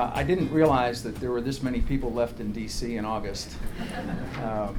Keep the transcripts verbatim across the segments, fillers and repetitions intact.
Uh, I didn't realize that there were this many people left in D C in August. Um,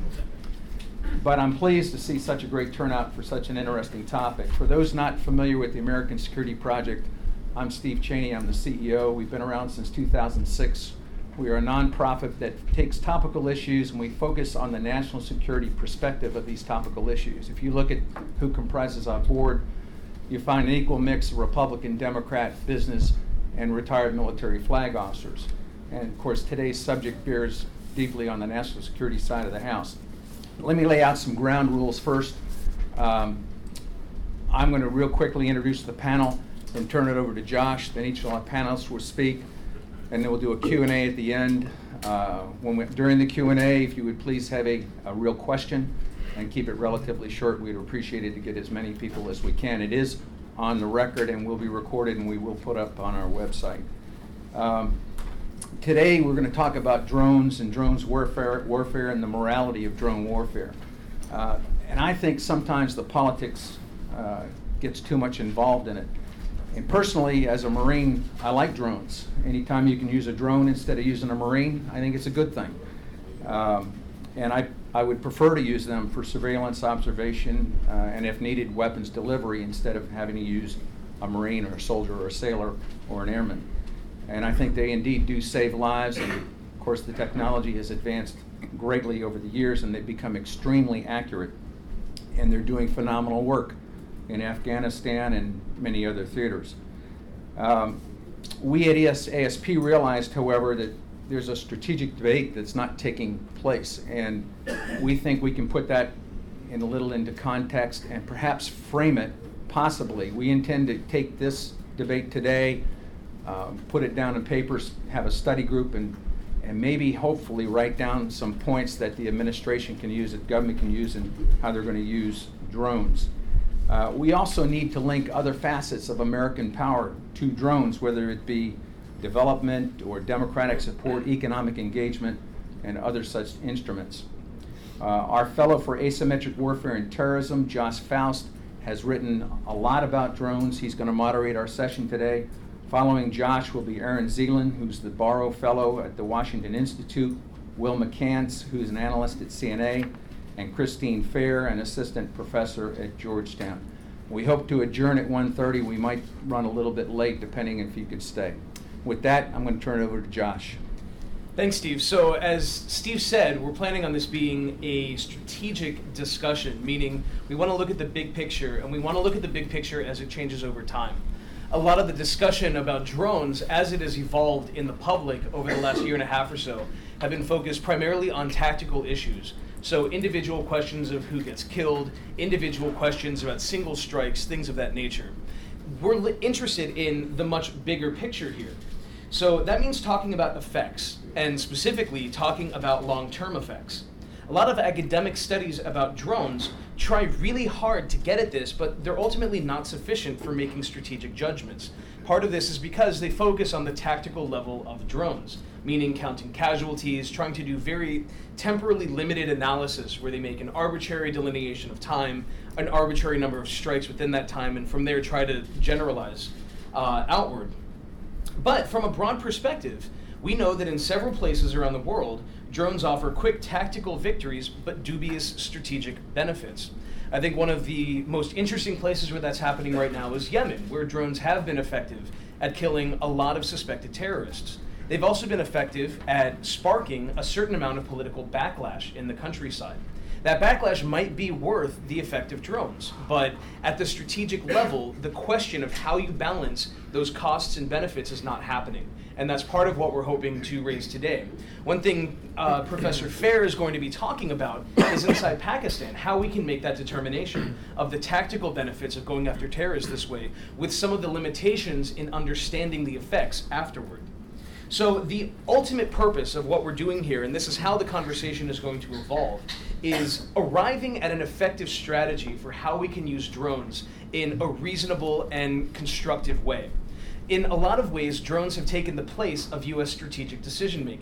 but I'm pleased to see such a great turnout for such an interesting topic. For those not familiar with the American Security Project, I'm Steve Cheney, I'm the C E O. We've been around since two thousand six. We are a nonprofit that takes topical issues and we focus on the national security perspective of these topical issues. If you look at who comprises our board, you find an equal mix of Republican, Democrat, business, and retired military flag officers. And of course, today's subject bears deeply on the national security side of the house. Let me lay out some ground rules first. Um, I'm going to real quickly introduce the panel, then turn it over to Josh, then each of our panelists will speak, and then we'll do a Q and A at the end. Uh, when we, during the Q and A, if you would please have a, a real question and keep it relatively short, we'd appreciate it to get as many people as we can. It is on the record and will be recorded and we will put up on our website. Um, today we're going to talk about drones and drones warfare, warfare and the morality of drone warfare. Uh, and I think sometimes the politics uh, gets too much involved in it. And personally, as a Marine, I like drones. Anytime you can use a drone instead of using a Marine, I think it's a good thing. Um, and I, I would prefer to use them for surveillance, observation, uh, and if needed, weapons delivery instead of having to use a Marine or a soldier or a sailor or an airman. And I think they indeed do save lives. And of course, the technology has advanced greatly over the years and they've become extremely accurate. And they're doing phenomenal work in Afghanistan and many other theaters. Um, we at A S P realized, however, that there's a strategic debate that's not taking place, and we think we can put that in a little into context and perhaps frame it possibly. We intend to take this debate today, um, put it down in papers, have a study group, and, and maybe hopefully write down some points that the administration can use, that government can use, and how they're going to use drones. Uh, we also need to link other facets of American power to drones, whether it be development or democratic support, economic engagement, and other such instruments. Uh, our fellow for asymmetric warfare and terrorism, Josh Faust, has written a lot about drones. He's going to moderate our session today. Following Josh will be Aaron Zeeland, who's the Barrow Fellow at the Washington Institute, Will McCants, who's an analyst at C N A, and Christine Fair, an assistant professor at Georgetown. We hope to adjourn at one thirty. We might run a little bit late, depending if you could stay. With that, I'm going to turn it over to Josh. Thanks, Steve. So as Steve said, we're planning on this being a strategic discussion, meaning we want to look at the big picture, and we want to look at the big picture as it changes over time. A lot of the discussion about drones, as it has evolved in the public over the last year and a half or so, have been focused primarily on tactical issues. So individual questions of who gets killed, individual questions about single strikes, things of that nature. We're li- interested in the much bigger picture here. So that means talking about effects, and specifically talking about long-term effects. A lot of academic studies about drones try really hard to get at this, but they're ultimately not sufficient for making strategic judgments. Part of this is because they focus on the tactical level of drones, meaning counting casualties, trying to do very temporally limited analysis where they make an arbitrary delineation of time, an arbitrary number of strikes within that time, and from there try to generalize uh, outward. But from a broad perspective, we know that in several places around the world, drones offer quick tactical victories, but dubious strategic benefits. I think one of the most interesting places where that's happening right now is Yemen, where drones have been effective at killing a lot of suspected terrorists. They've also been effective at sparking a certain amount of political backlash in the countryside. That backlash might be worth the effect of drones, but at the strategic level, the question of how you balance those costs and benefits is not happening. And that's part of what we're hoping to raise today. One thing uh, Professor Fair is going to be talking about is inside Pakistan, how we can make that determination of the tactical benefits of going after terrorists this way, with some of the limitations in understanding the effects afterward. So the ultimate purpose of what we're doing here, and this is how the conversation is going to evolve, is arriving at an effective strategy for how we can use drones in a reasonable and constructive way. In a lot of ways, drones have taken the place of U S strategic decision-making.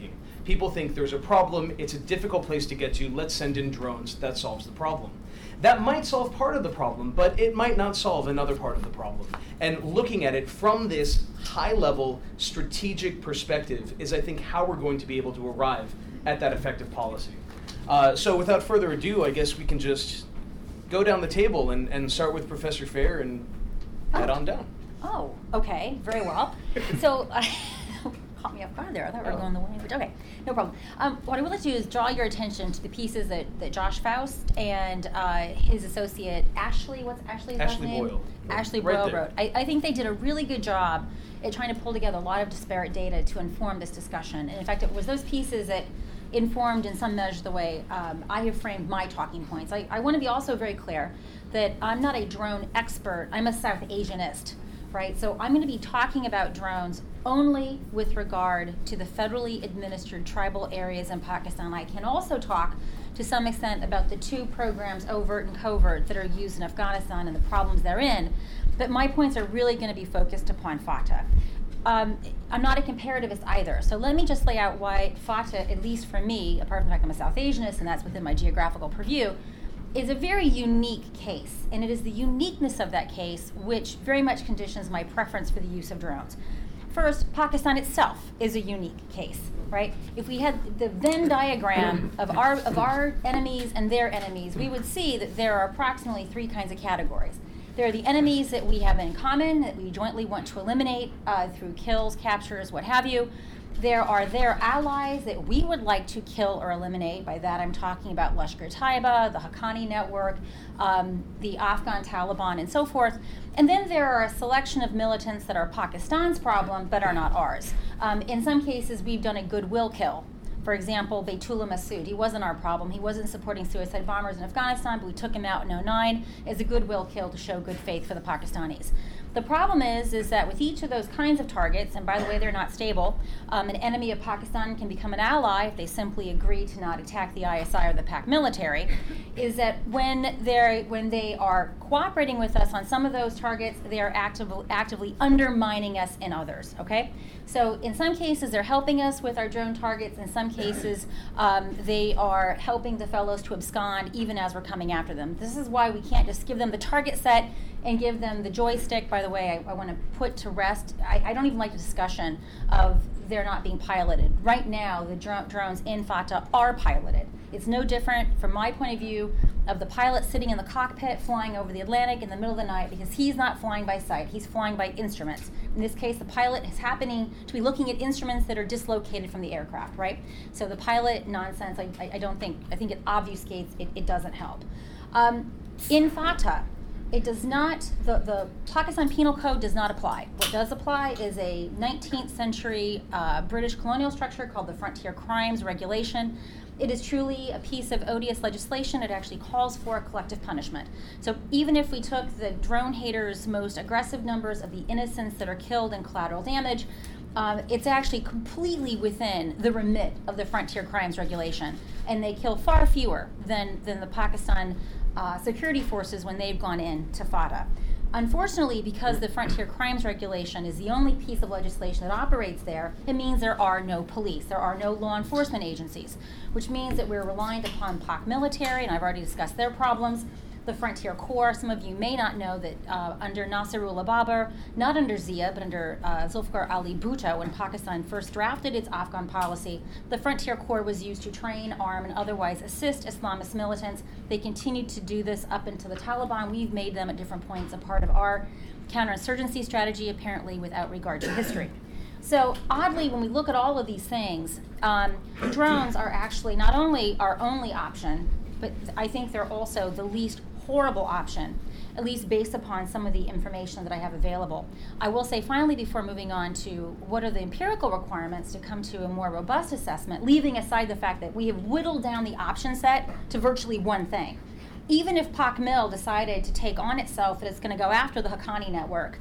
People think there's a problem, it's a difficult place to get to, let's send in drones, that solves the problem. That might solve part of the problem, but it might not solve another part of the problem. And looking at it from this high-level strategic perspective is, I think, how we're going to be able to arrive at that effective policy. Uh, so without further ado, I guess we can just go down the table and, and start with Professor Fair and head Oh. on down. Oh, okay, very well. So, uh, caught me off guard there. I thought we were Oh. going the language. Okay, no problem. Um, what I would like to do is draw your attention to the pieces that, that Josh Faust and uh, his associate Ashley, what's Ashley's last Ashley name? Boyle. Ashley Right Boyle there. wrote. I, I think they did a really good job at trying to pull together a lot of disparate data to inform this discussion. And in fact, it was those pieces that informed in some measure the way um, I have framed my talking points. I, I want to be also very clear that I'm not a drone expert, I'm a South Asianist, right? So I'm going to be talking about drones only with regard to the federally administered tribal areas in Pakistan. I can also talk to some extent about the two programs, overt and covert, that are used in Afghanistan and the problems therein, but my points are really going to be focused upon FATA. Um, I'm not a comparativist either, so let me just lay out why FATA, at least for me, apart from the fact I'm a South Asianist and that's within my geographical purview, is a very unique case, and it is the uniqueness of that case which very much conditions my preference for the use of drones. First, Pakistan itself is a unique case, right? If we had the Venn diagram of our of our enemies and their enemies, we would see that there are approximately three kinds of categories. There are the enemies that we have in common, that we jointly want to eliminate uh, through kills, captures, what have you. There are their allies that we would like to kill or eliminate. By that I'm talking about Lashkar-e-Taiba, the Haqqani network, um, the Afghan Taliban, and so forth. And then there are a selection of militants that are Pakistan's problem but are not ours. Um, in some cases, we've done a goodwill kill. For example, Baytullah Masood, he wasn't our problem. He wasn't supporting suicide bombers in Afghanistan, but we took him out in oh nine as a goodwill kill to show good faith for the Pakistanis. The problem is, is that with each of those kinds of targets, and by the way, they're not stable, um, an enemy of Pakistan can become an ally if they simply agree to not attack the I S I or the Pak military, is that when they're when they are cooperating with us on some of those targets, they are active, actively undermining us in others, okay? So in some cases, they're helping us with our drone targets. In some cases, um, they are helping the fellows to abscond even as we're coming after them. This is why we can't just give them the target set and give them the joystick. By the way, I, I want to put to rest, I, I don't even like the discussion of they're not being piloted. Right now, the dro- drones in FATA are piloted. It's no different from my point of view of the pilot sitting in the cockpit flying over the Atlantic in the middle of the night, because he's not flying by sight, he's flying by instruments. In this case, the pilot is happening to be looking at instruments that are dislocated from the aircraft, right? So the pilot nonsense, I, I, I don't think, I think it obfuscates, it, it doesn't help. Um, in FATA, it does not, the, the Pakistan Penal Code does not apply. What does apply is a nineteenth century uh, British colonial structure called the Frontier Crimes Regulation. It is truly a piece of odious legislation. It actually calls for a collective punishment. So even if we took the drone haters' most aggressive numbers of the innocents that are killed in collateral damage, um, it's actually completely within the remit of the Frontier Crimes Regulation. And they kill far fewer than, than the Pakistan uh, security forces when they've gone into FATA. Unfortunately, because the Frontier Crimes Regulation is the only piece of legislation that operates there, it means there are no police, there are no law enforcement agencies, which means that we're reliant upon Pak military, and I've already discussed their problems. The Frontier Corps, some of you may not know that uh, under Nasrullah Babar, not under Zia, but under uh, Zulfikar Ali Bhutto, when Pakistan first drafted its Afghan policy, the Frontier Corps was used to train, arm, and otherwise assist Islamist militants. They continued to do this up into the Taliban. We've made them at different points a part of our counterinsurgency strategy, apparently without regard to history. So oddly, when we look at all of these things, um, drones are actually not only our only option, but I think they're also the least horrible option, at least based upon some of the information that I have available. I will say finally, before moving on to what are the empirical requirements to come to a more robust assessment, leaving aside the fact that we have whittled down the option set to virtually one thing. Even if Pak Mil decided to take on itself that it's going to go after the Haqqani network,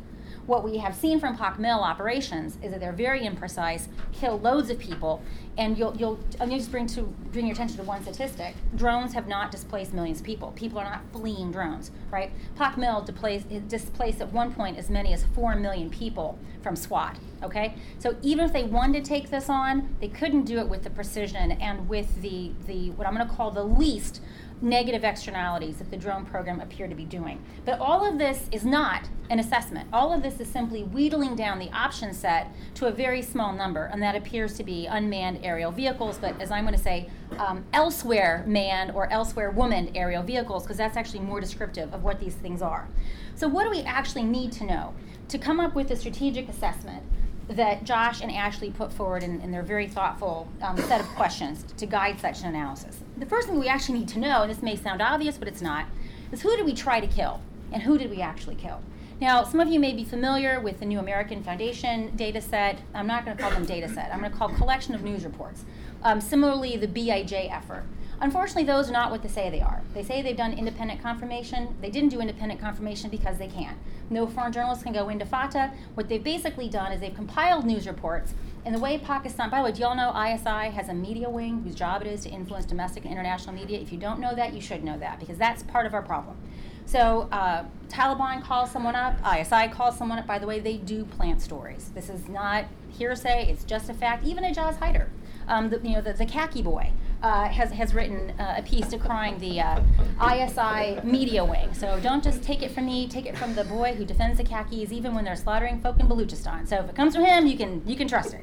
what we have seen from POC-MIL operations is that they're very imprecise, kill loads of people, and you'll, you'll, I'm just bring to bring your attention to one statistic. Drones have not displaced millions of people. People are not fleeing drones, right? POC-MIL displaced, displaced at one point as many as four million people from SWAT, okay? So even if they wanted to take this on, they couldn't do it with the precision and with the, the what I'm gonna call the least negative externalities that the drone program appeared to be doing. But all of this is not an assessment. All of this is simply wheedling down the option set to a very small number, and that appears to be unmanned aerial vehicles, but as I'm going to say, um, elsewhere manned or elsewhere womaned aerial vehicles, because that's actually more descriptive of what these things are. So what do we actually need to know to come up with a strategic assessment that Josh and Ashley put forward in, in their very thoughtful um, set of questions to guide such an analysis? The first thing we actually need to know, and this may sound obvious, but it's not, is who did we try to kill, and who did we actually kill? Now, some of you may be familiar with the New American Foundation data set. I'm not going to call them data set. I'm going to call collection of news reports. Um, similarly, the B I J effort. Unfortunately, those are not what they say they are. They say they've done independent confirmation. They didn't do independent confirmation because they can. No foreign journalists can go into FATA. What they've basically done is they've compiled news reports. And the way Pakistan, by the way, do y'all know I S I has a media wing whose job it is to influence domestic and international media? If you don't know that, you should know that, because that's part of our problem. So uh, Taliban calls someone up, I S I calls someone up. By the way, they do plant stories. This is not hearsay, it's just a fact. Even Ijaz Haider, um, the, you know, the, the khaki boy, uh, has, has written uh, a piece decrying the uh, I S I media wing. So don't just take it from me, take it from the boy who defends the khakis even when they're slaughtering folk in Baluchistan. So if it comes from him, you can, you can trust it.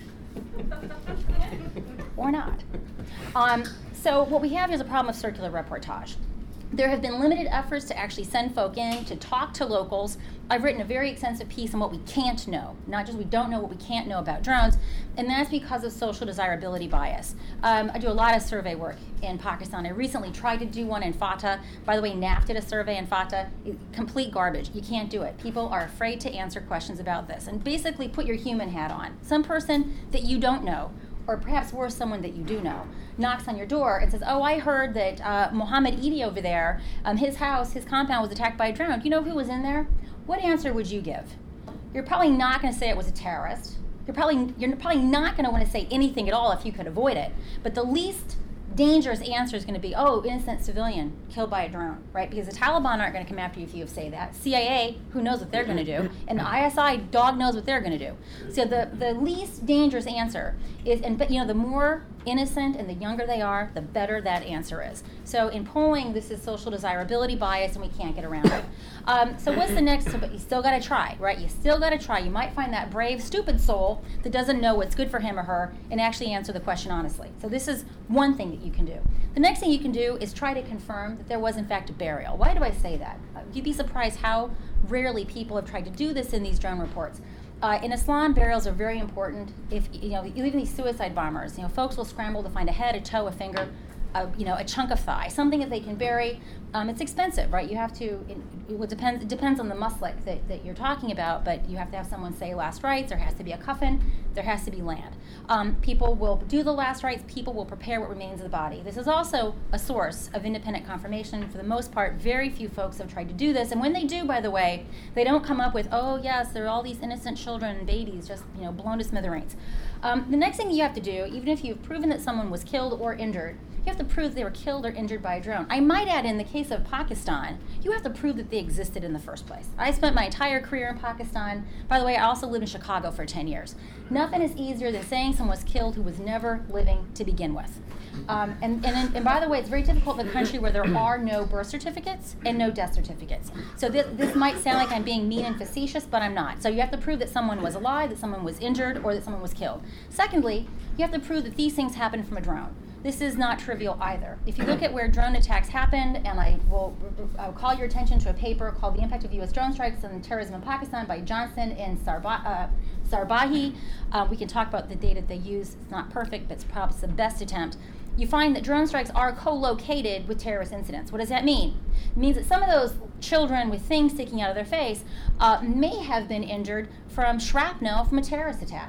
Or not. Um, so what we have is a problem of circular reportage. There have been limited efforts to actually send folk in to talk to locals. I've written a very extensive piece on what we can't know, not just we don't know, what we can't know about drones, and that's because of social desirability bias. Um, I do a lot of survey work in Pakistan. I recently tried to do one in FATA. By the way, N A F did a survey in FATA. It, complete garbage. You can't do it. People are afraid to answer questions about this. And basically put your human hat on. Some person that you don't know, or perhaps worse, someone that you do know, knocks on your door and says, oh, I heard that uh, Mohammed Eidi over there, um, his house, his compound was attacked by a drone. Do you know who was in there? What answer would you give? You're probably not going to say it was a terrorist. You're probably, you're probably not going to want to say anything at all if you could avoid it. But the least dangerous answer is going to be, oh, innocent civilian killed by a drone, right? Because the Taliban aren't going to come after you if you say that. C I A, who knows what they're going to do, and I S I, dog knows what they're going to do. So the, the least dangerous answer is, and but you know, the more innocent and the younger they are, the better that answer is. So in polling, this is social desirability bias, and we can't get around it. Um, so what's the next? But you still got to try, right? You still got to try. You might find that brave, stupid soul that doesn't know what's good for him or her and actually answer the question honestly. So this is one thing that you can do. The next thing you can do is try to confirm that there was in fact a burial. Why do I say that? Uh, you'd be surprised how rarely people have tried to do this in these drone reports. Uh, in Islam, burials are very important. If you know, even these suicide bombers, you know, folks will scramble to find a head, a toe, a finger, a, you know, a chunk of thigh, something that they can bury. Um, it's expensive, right? You have to. It, it depends. It depends on the muslik that, that you're talking about, but you have to have someone say last rites. There has to be a coffin. There has to be land. Um, people will do the last rites. People will prepare what remains of the body. This is also a source of independent confirmation. For the most part, very few folks have tried to do this, and when they do, by the way, they don't come up with, oh yes, there are all these innocent children and babies just you know blown to smithereens. Um, the next thing you have to do, even if you've proven that someone was killed or injured, you have to prove they were killed or injured by a drone. I might add, in the case of Pakistan, you have to prove that they existed in the first place. I spent my entire career in Pakistan. By the way, I also lived in Chicago for ten years. Nothing is easier than saying someone was killed who was never living to begin with. Um, and, and, and by the way, it's very difficult in a country where there are no birth certificates and no death certificates. So this, this might sound like I'm being mean and facetious, but I'm not. So you have to prove that someone was alive, that someone was injured, or that someone was killed. Secondly, you have to prove that these things happened from a drone. This is not trivial either. If you look at where drone attacks happened, and I will I'll call your attention to a paper called The Impact of U S Drone Strikes on Terrorism in Pakistan by Johnson and Sarba, uh, Sarbahi. Uh, we can talk about the data they use. It's not perfect, but it's perhaps the best attempt. You find that drone strikes are co-located with terrorist incidents. What does that mean? It means that some of those children with things sticking out of their face uh, may have been injured from shrapnel from a terrorist attack.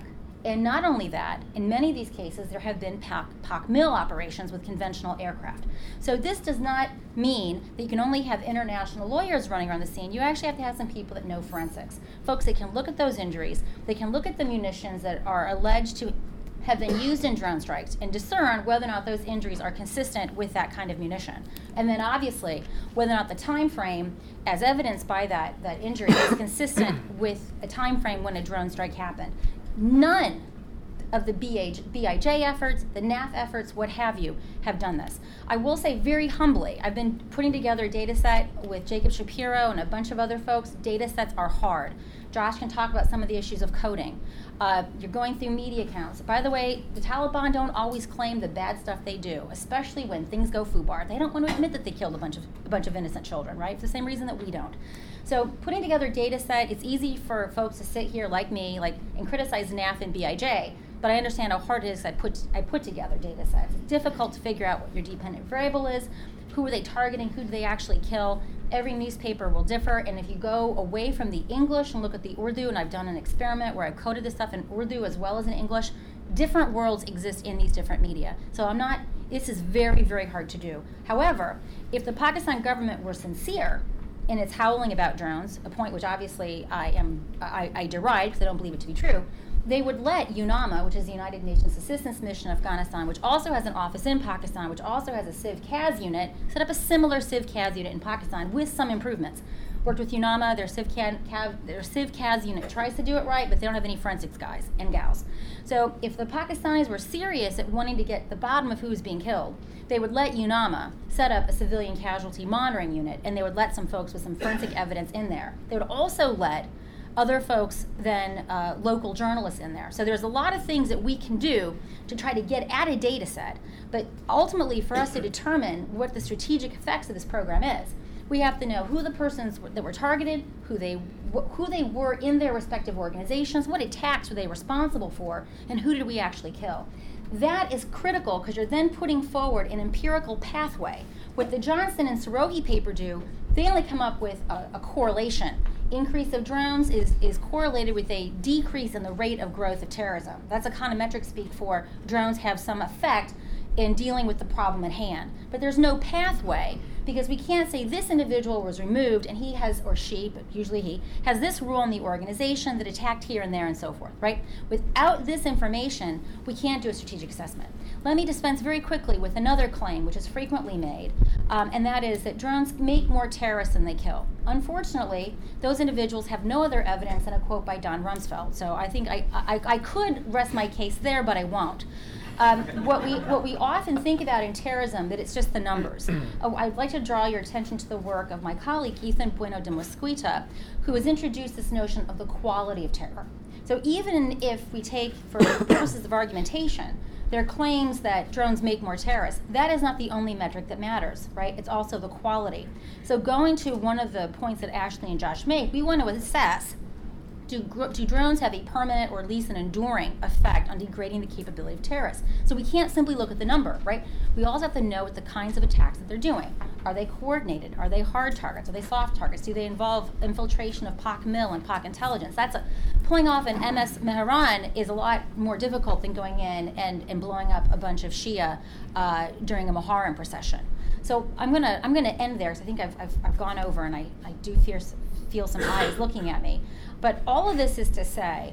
And not only that, in many of these cases, there have been P O C mill operations with conventional aircraft. So this does not mean that you can only have international lawyers running around the scene. You actually have to have some people that know forensics. Folks that can look at those injuries, they can look at the munitions that are alleged to have been used in drone strikes and discern whether or not those injuries are consistent with that kind of munition. And then obviously, whether or not the time frame, as evidenced by that, that injury, is consistent with a time frame when a drone strike happened. None of the B I J efforts, the N A F efforts, what have you, have done this. I will say very humbly, I've been putting together a data set with Jacob Shapiro and a bunch of other folks. Data sets are hard. Josh can talk about some of the issues of coding. Uh, you're going through media accounts. By the way, the Taliban don't always claim the bad stuff they do, especially when things go foobar. They don't want to admit that they killed a bunch of a bunch of innocent children, right? For the same reason that we don't. So putting together a data set, it's easy for folks to sit here like me, like and criticize N A F and B I J, but I understand how hard it is. I put I put together data sets. It's difficult to figure out what your dependent variable is, who are they targeting, who do they actually kill. Every newspaper will differ, and if you go away from the English and look at the Urdu, and I've done an experiment where I've coded this stuff in Urdu as well as in English, different worlds exist in these different media. So I'm not, this is very, very hard to do. However, if the Pakistan government were sincere in its howling about drones, a point which obviously I am I, I deride because I don't believe it to be true, they would let UNAMA, which is the United Nations Assistance Mission in Afghanistan, which also has an office in Pakistan, which also has a CivCAS unit, set up a similar CivCAS unit in Pakistan with some improvements. Worked with UNAMA, their CivCAS, their CivCAS unit tries to do it right, but they don't have any forensics guys and gals. So if the Pakistanis were serious at wanting to get the bottom of who's being killed, they would let UNAMA set up a civilian casualty monitoring unit, and they would let some folks with some forensic evidence in there. They would also let other folks than uh, local journalists in there. So there's a lot of things that we can do to try to get at a data set, but ultimately for us to determine what the strategic effects of this program is, we have to know who the persons that were targeted, who they wh- who they were in their respective organizations, what attacks were they responsible for, and who did we actually kill. That is critical because you're then putting forward an empirical pathway. What the Johnson and Sorogi paper do, they only come up with a, a correlation. Increase of drones is, is correlated with a decrease in the rate of growth of terrorism. That's econometric speak for drones have some effect in dealing with the problem at hand. But there's no pathway because we can't say this individual was removed and he has, or she, but usually he, has this role in the organization that attacked here and there and so forth, right? Without this information, we can't do a strategic assessment. Let me dispense very quickly with another claim which is frequently made, um, and that is that drones make more terrorists than they kill. Unfortunately, those individuals have no other evidence than a quote by Don Rumsfeld. So I think I, I, I could rest my case there, but I won't. Um, what we what we often think about in terrorism, that it's just the numbers. Oh, I'd like to draw your attention to the work of my colleague Ethan Bueno de Mosquita, who has introduced this notion of the quality of terror. So even if we take, for purposes of argumentation, their claims that drones make more terrorists, that is not the only metric that matters, right? It's also the quality. So going to one of the points that Ashley and Josh make, we want to assess, Do, do drones have a permanent or at least an enduring effect on degrading the capability of terrorists? So we can't simply look at the number, right? We also have to know what the kinds of attacks that they're doing. Are they coordinated? Are they hard targets? Are they soft targets? Do they involve infiltration of P O C mill and P O C intelligence? That's a, pulling off an M S Mehran is a lot more difficult than going in and, and blowing up a bunch of Shia uh, during a Muharram procession. So I'm gonna I'm gonna end there because I think I've, I've I've gone over and I, I do fear, feel some eyes looking at me. But all of this is to say,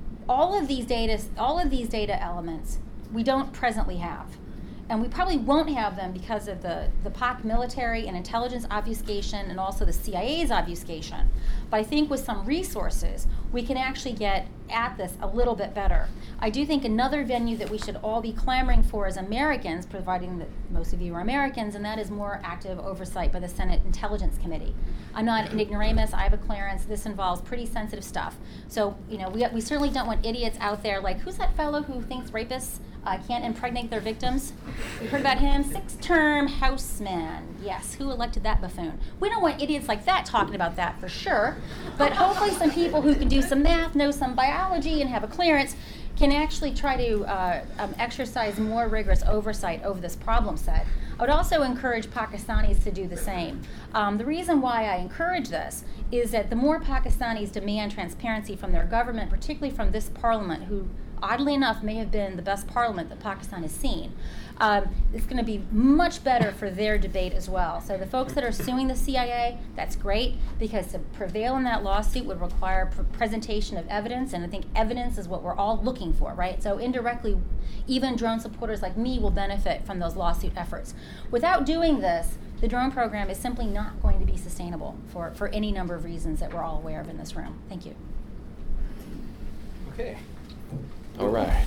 all of these data, all of these data elements, we don't presently have. And we probably won't have them because of the, the P O C military and intelligence obfuscation and also the C I A's obfuscation. But I think with some resources, we can actually get at this a little bit better. I do think another venue that we should all be clamoring for as Americans, providing that most of you are Americans, and that is more active oversight by the Senate Intelligence Committee. I'm not an ignoramus, I have a clearance. This involves pretty sensitive stuff. So, you know, we, we certainly don't want idiots out there like, who's that fellow who thinks rapists uh, can't impregnate their victims? You heard about him? Six-term houseman. Yes, who elected that buffoon? We don't want idiots like that talking about that for sure, but hopefully some people who can do some math, know some biology, and have a clearance can actually try to uh, um, exercise more rigorous oversight over this problem set. I would also encourage Pakistanis to do the same. Um, the reason why I encourage this is that the more Pakistanis demand transparency from their government, particularly from this parliament, who oddly enough, may have been the best parliament that Pakistan has seen. Um, it's going to be much better for their debate as well. So the folks that are suing the C I A, that's great, because to prevail in that lawsuit would require pr- presentation of evidence, and I think evidence is what we're all looking for, right? So indirectly, even drone supporters like me will benefit from those lawsuit efforts. Without doing this, the drone program is simply not going to be sustainable for, for any number of reasons that we're all aware of in this room. Thank you. Okay. All right.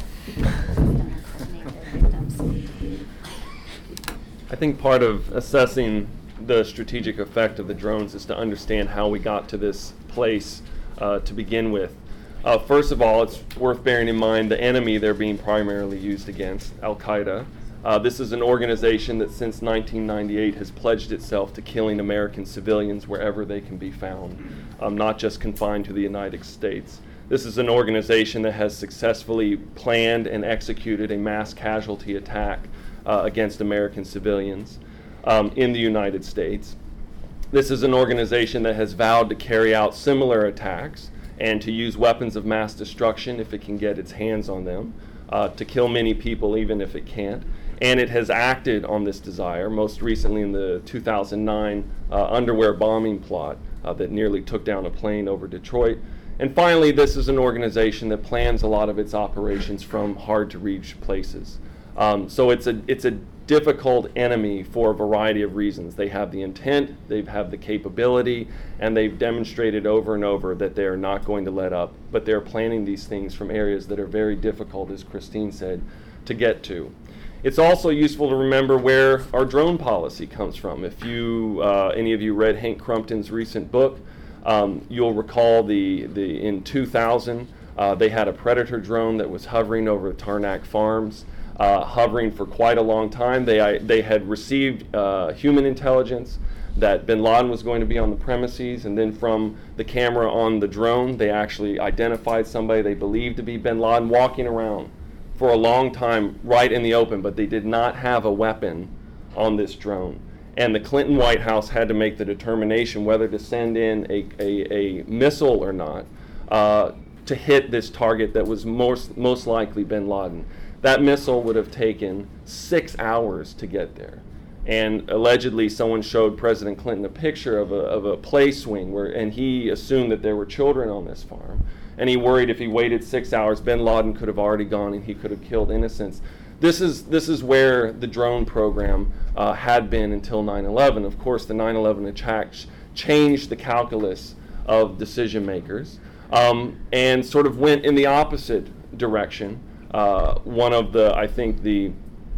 I think part of assessing the strategic effect of the drones is to understand how we got to this place uh, to begin with. Uh, first of all, it's worth bearing in mind the enemy they're being primarily used against, Al-Qaeda. Uh, this is an organization that since nineteen ninety-eight has pledged itself to killing American civilians wherever they can be found, um, not just confined to the United States. This is an organization that has successfully planned and executed a mass casualty attack uh, against American civilians um, in the United States. This is an organization that has vowed to carry out similar attacks and to use weapons of mass destruction if it can get its hands on them, uh, to kill many people even if it can't. And it has acted on this desire, most recently in the two thousand nine uh, underwear bombing plot uh, that nearly took down a plane over Detroit. And finally, this is an organization that plans a lot of its operations from hard-to-reach places. Um, so it's a it's a difficult enemy for a variety of reasons. They have the intent, they have the capability, and they've demonstrated over and over that they're not going to let up, but they're planning these things from areas that are very difficult, as Christine said, to get to. It's also useful to remember where our drone policy comes from. If you, uh, any of you read Hank Crumpton's recent book, um, you'll recall the, the in two thousand, uh, they had a Predator drone that was hovering over Tarnack Farms, uh, hovering for quite a long time. They, I, they had received uh, human intelligence that bin Laden was going to be on the premises, and then from the camera on the drone, they actually identified somebody they believed to be bin Laden walking around for a long time right in the open, but they did not have a weapon on this drone. And the Clinton White House had to make the determination whether to send in a, a, a missile or not uh, to hit this target that was most, most likely bin Laden. That missile would have taken six hours to get there. And allegedly someone showed President Clinton a picture of a, of a play swing, where, and he assumed that there were children on this farm. And he worried if he waited six hours, bin Laden could have already gone and he could have killed innocents. This is this is where the drone program uh, had been until nine eleven. Of course, the nine eleven attack changed the calculus of decision makers um, and sort of went in the opposite direction. Uh, one of the, I think the,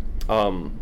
um,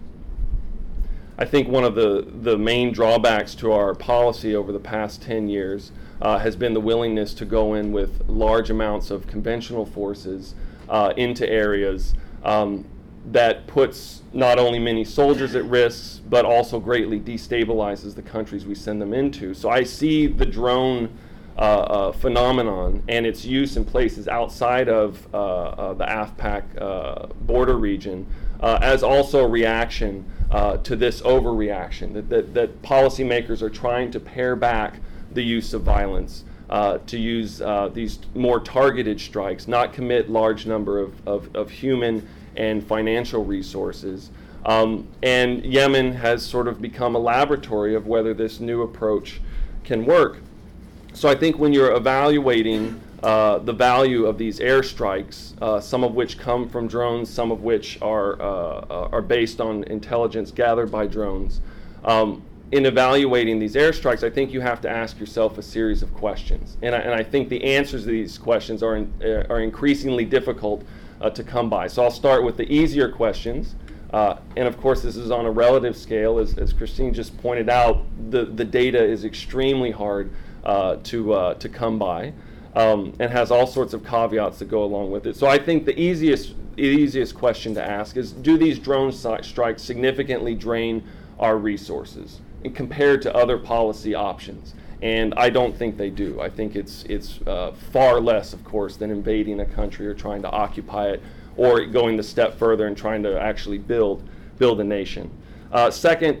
I think one of the, the main drawbacks to our policy over the past ten years uh, has been the willingness to go in with large amounts of conventional forces uh, into areas um, that puts not only many soldiers at risk, but also greatly destabilizes the countries we send them into. So I see the drone uh, uh, phenomenon and its use in places outside of uh, uh, the AFPAC uh, border region uh, as also a reaction uh, to this overreaction, that, that, that policymakers are trying to pare back the use of violence, uh, to use uh, these more targeted strikes, not commit large number of, of, of human and financial resources. Um, and Yemen has sort of become a laboratory of whether this new approach can work. So I think when you're evaluating uh, the value of these airstrikes, uh, some of which come from drones, some of which are, uh, are based on intelligence gathered by drones, um, in evaluating these airstrikes, I think you have to ask yourself a series of questions. And I, and I think the answers to these questions are, in, uh, are increasingly difficult uh, to come by. So I'll start with the easier questions. Uh, and of course, this is on a relative scale. As, as Christine just pointed out, the, the data is extremely hard uh, to, uh, to come by um, and has all sorts of caveats that go along with it. So I think the easiest, the easiest question to ask is, do these drone strikes significantly drain our resources compared to other policy options? And I don't think they do. I think it's it's uh, far less, of course, than invading a country or trying to occupy it, or going the step further and trying to actually build build a nation. Uh, second,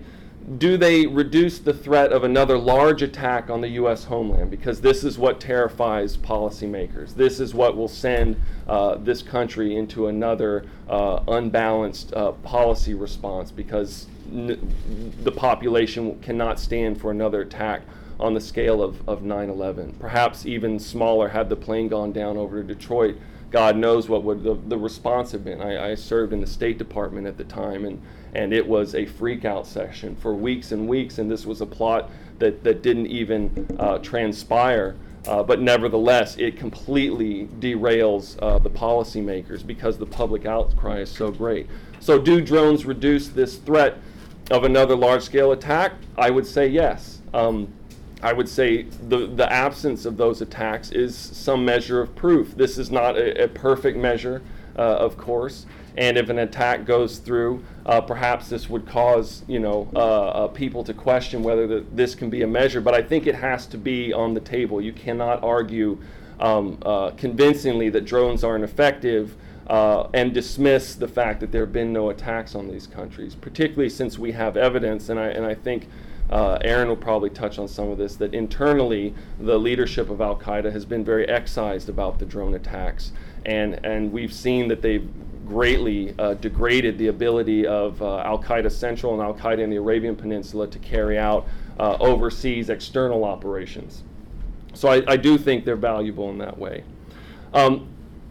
do they reduce the threat of another large attack on the U S homeland? Because this is what terrifies policymakers. This is what will send uh, this country into another uh, unbalanced uh, policy response, because n- the population cannot stand for another attack on the scale of, of nine eleven. Perhaps even smaller had the plane gone down over to Detroit. God knows what would the, the response have been. I, I served in the State Department at the time, and, and it was a freak-out session for weeks and weeks, and this was a plot that, that didn't even uh, transpire. Uh, but nevertheless, it completely derails uh, the policymakers because the public outcry is so great. So do drones reduce this threat of another large-scale attack? I would say yes. Um, I would say the, the absence of those attacks is some measure of proof. This is not a, a perfect measure, uh, of course, and if an attack goes through, uh, perhaps this would cause, you know, uh, uh, people to question whether the, this can be a measure, but I think it has to be on the table. You cannot argue um, uh, convincingly that drones aren't effective uh, and dismiss the fact that there have been no attacks on these countries, particularly since we have evidence, and I, and I think Uh, Aaron will probably touch on some of this, that internally the leadership of Al-Qaeda has been very excised about the drone attacks, and, and we've seen that they've greatly uh, degraded the ability of uh, Al-Qaeda Central and Al-Qaeda in the Arabian Peninsula to carry out uh, overseas external operations. So I, I do think they're valuable in that way. Um,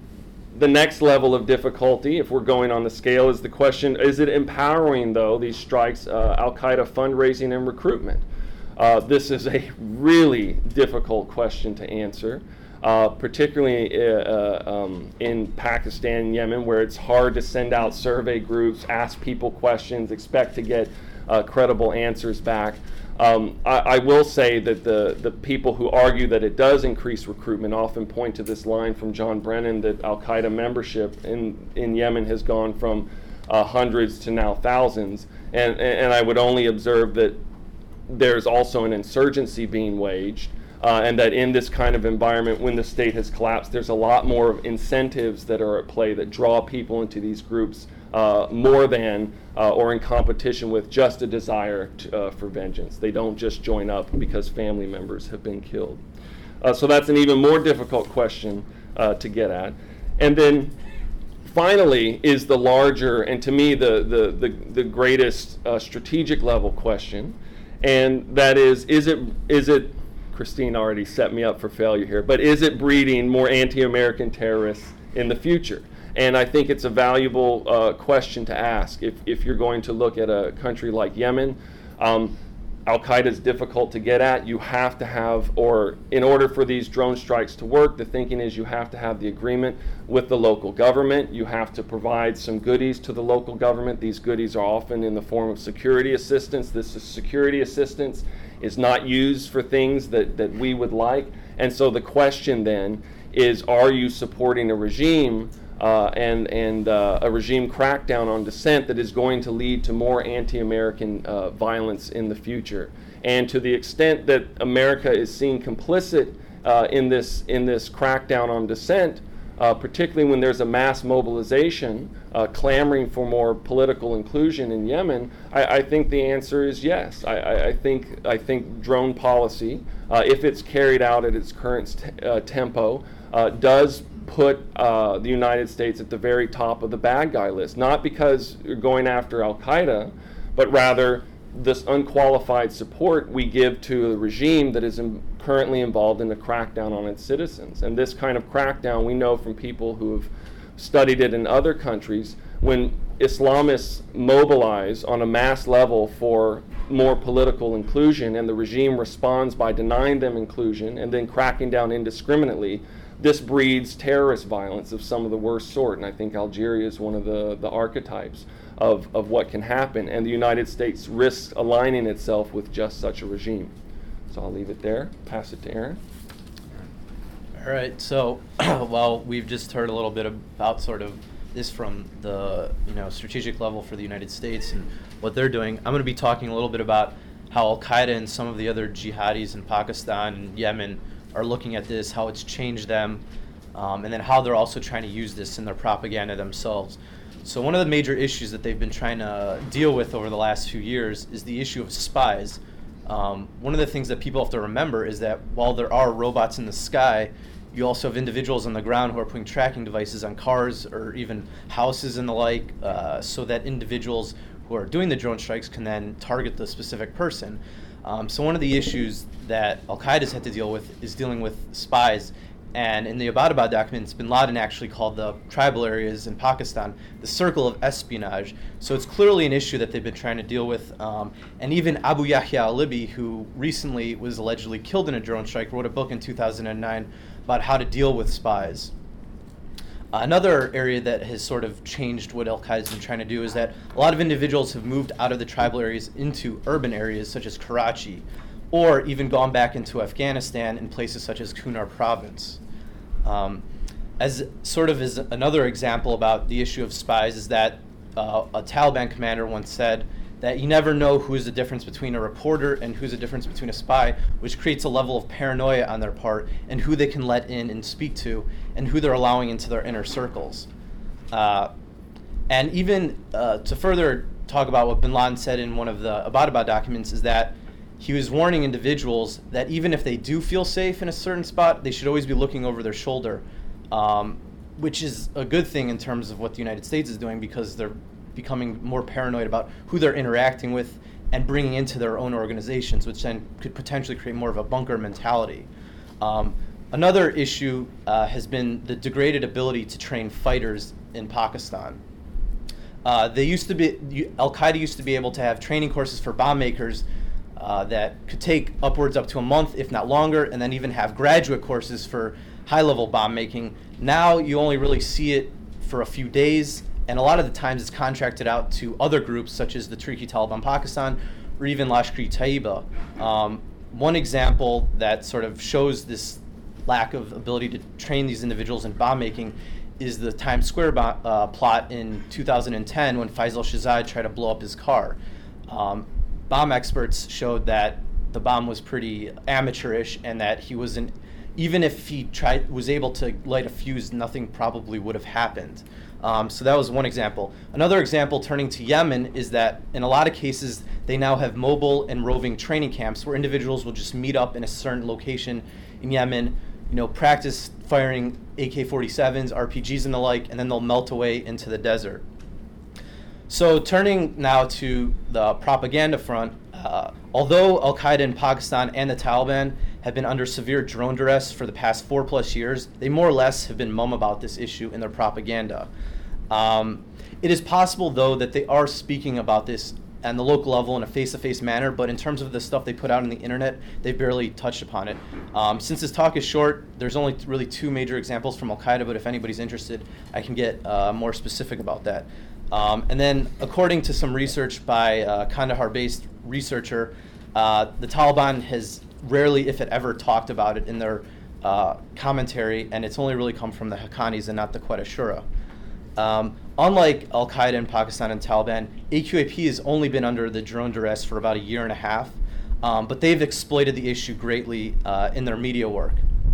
The next level of difficulty, if we're going on the scale, is the question, is it empowering, though, these strikes, uh, Al-Qaeda fundraising and recruitment? Uh, this is a really difficult question to answer, uh, particularly uh, um, in Pakistan and Yemen, where it's hard to send out survey groups, ask people questions, expect to get uh, credible answers back. Um, I, I will say that the, the people who argue that it does increase recruitment often point to this line from John Brennan that Al-Qaeda membership in, in Yemen has gone from uh, hundreds to now thousands. And, and I would only observe that there's also an insurgency being waged, uh, and that in this kind of environment, when the state has collapsed, there's a lot more incentives that are at play that draw people into these groups uh, more than uh, or in competition with just a desire to, uh, for vengeance. They don't just join up because family members have been killed. Uh, so that's an even more difficult question uh, to get at. And then finally is the larger, and to me the, the, the, the greatest uh, strategic level question, and that is, is it, is it, Christine already set me up for failure here, but is it breeding more anti-American terrorists in the future? And I think it's a valuable uh, question to ask. If, if you're going to look at a country like Yemen, um, Al-Qaeda is difficult to get at. You have to have, or in order for these drone strikes to work, the thinking is you have to have the agreement with the local government. You have to provide some goodies to the local government. These goodies are often in the form of security assistance. This is security assistance is not used for things that, that we would like. And so the question then is, are you supporting a regime Uh, and, and uh, a regime crackdown on dissent that is going to lead to more anti-American uh, violence in the future? And to the extent that America is seen complicit uh, in this in this crackdown on dissent, uh, particularly when there's a mass mobilization uh, clamoring for more political inclusion in Yemen, I, I think the answer is yes. I, I, I think I think drone policy, uh, if it's carried out at its current t- uh, tempo, uh, does put uh, the United States at the very top of the bad guy list, not because you're going after Al-Qaeda, but rather this unqualified support we give to a regime that is in, currently involved in a crackdown on its citizens. And this kind of crackdown, we know from people who have studied it in other countries, when Islamists mobilize on a mass level for more political inclusion and the regime responds by denying them inclusion and then cracking down indiscriminately, this breeds terrorist violence of some of the worst sort, and I think Algeria is one of the, the archetypes of, of what can happen, and the United States risks aligning itself with just such a regime. So I'll leave it there, pass it to Aaron. All right, so well, we've just heard a little bit about sort of this from the you know strategic level for the United States and what they're doing. I'm going to be talking a little bit about how Al-Qaeda and some of the other jihadis in Pakistan and Yemen are looking at this, how it's changed them, um, and then how they're also trying to use this in their propaganda themselves. So one of the major issues that they've been trying to deal with over the last few years is the issue of spies. Um, one of the things that people have to remember is that while there are robots in the sky, you also have individuals on the ground who are putting tracking devices on cars or even houses and the like, uh, so that individuals who are doing the drone strikes can then target the specific person. Um, so one of the issues that Al-Qaeda's had to deal with is dealing with spies. And in the Abbottabad documents, bin Laden actually called the tribal areas in Pakistan the circle of espionage. So it's clearly an issue that they've been trying to deal with. Um, and even Abu Yahya al-Libi, who recently was allegedly killed in a drone strike, wrote a book in two thousand nine about how to deal with spies. Uh, another area that has sort of changed what Al-Qaeda's been trying to do is that a lot of individuals have moved out of the tribal areas into urban areas such as Karachi, or even gone back into Afghanistan in places such as Kunar province. Um, as sort of as another example about the issue of spies is that uh, a Taliban commander once said that you never know who's the difference between a reporter and who's the difference between a spy, which creates a level of paranoia on their part and who they can let in and speak to and who they're allowing into their inner circles. Uh, and even uh, to further talk about what bin Laden said in one of the Abbottabad documents is that he was warning individuals that even if they do feel safe in a certain spot, they should always be looking over their shoulder, um, which is a good thing in terms of what the United States is doing because they're becoming more paranoid about who they're interacting with and bringing into their own organizations, which then could potentially create more of a bunker mentality. Um, another issue uh, has been the degraded ability to train fighters in Pakistan. Uh, they used to be, Al-Qaeda used to be able to have training courses for bomb makers Uh, that could take upwards up to a month, if not longer, and then even have graduate courses for high-level bomb making. Now you only really see it for a few days, and a lot of the times it's contracted out to other groups such as the Tehrik-i-Taliban Pakistan or even Lashkar-e-Taiba. Um, one example that sort of shows this lack of ability to train these individuals in bomb making is the Times Square bo- uh, plot in two thousand ten when Faisal Shahzad tried to blow up his car. Um, Bomb experts showed that the bomb was pretty amateurish and that he wasn't, even if he tried, was able to light a fuse, nothing probably would have happened. Um, so that was one example. Another example, turning to Yemen, is that in a lot of cases, they now have mobile and roving training camps where individuals will just meet up in a certain location in Yemen, you know, practice firing A K forty-sevens, R P Gs and the like, and then they'll melt away into the desert. So turning now to the propaganda front, uh, although Al-Qaeda in Pakistan and the Taliban have been under severe drone duress for the past four plus years, they more or less have been mum about this issue in their propaganda. Um, it is possible, though, that they are speaking about this on the local level in a face-to-face manner, but in terms of the stuff they put out on the internet, they've barely touched upon it. Um, since this talk is short, there's only t- really two major examples from Al-Qaeda, but if anybody's interested, I can get uh, more specific about that. Um, and then, according to some research by a Kandahar-based researcher, uh, the Taliban has rarely, if it ever, talked about it in their uh, commentary, and it's only really come from the Haqqanis and not the Quetta Shura. Um, unlike Al-Qaeda in Pakistan and Taliban, A Q A P has only been under the drone duress for about a year and a half, um, but they've exploited the issue greatly uh, in their media work.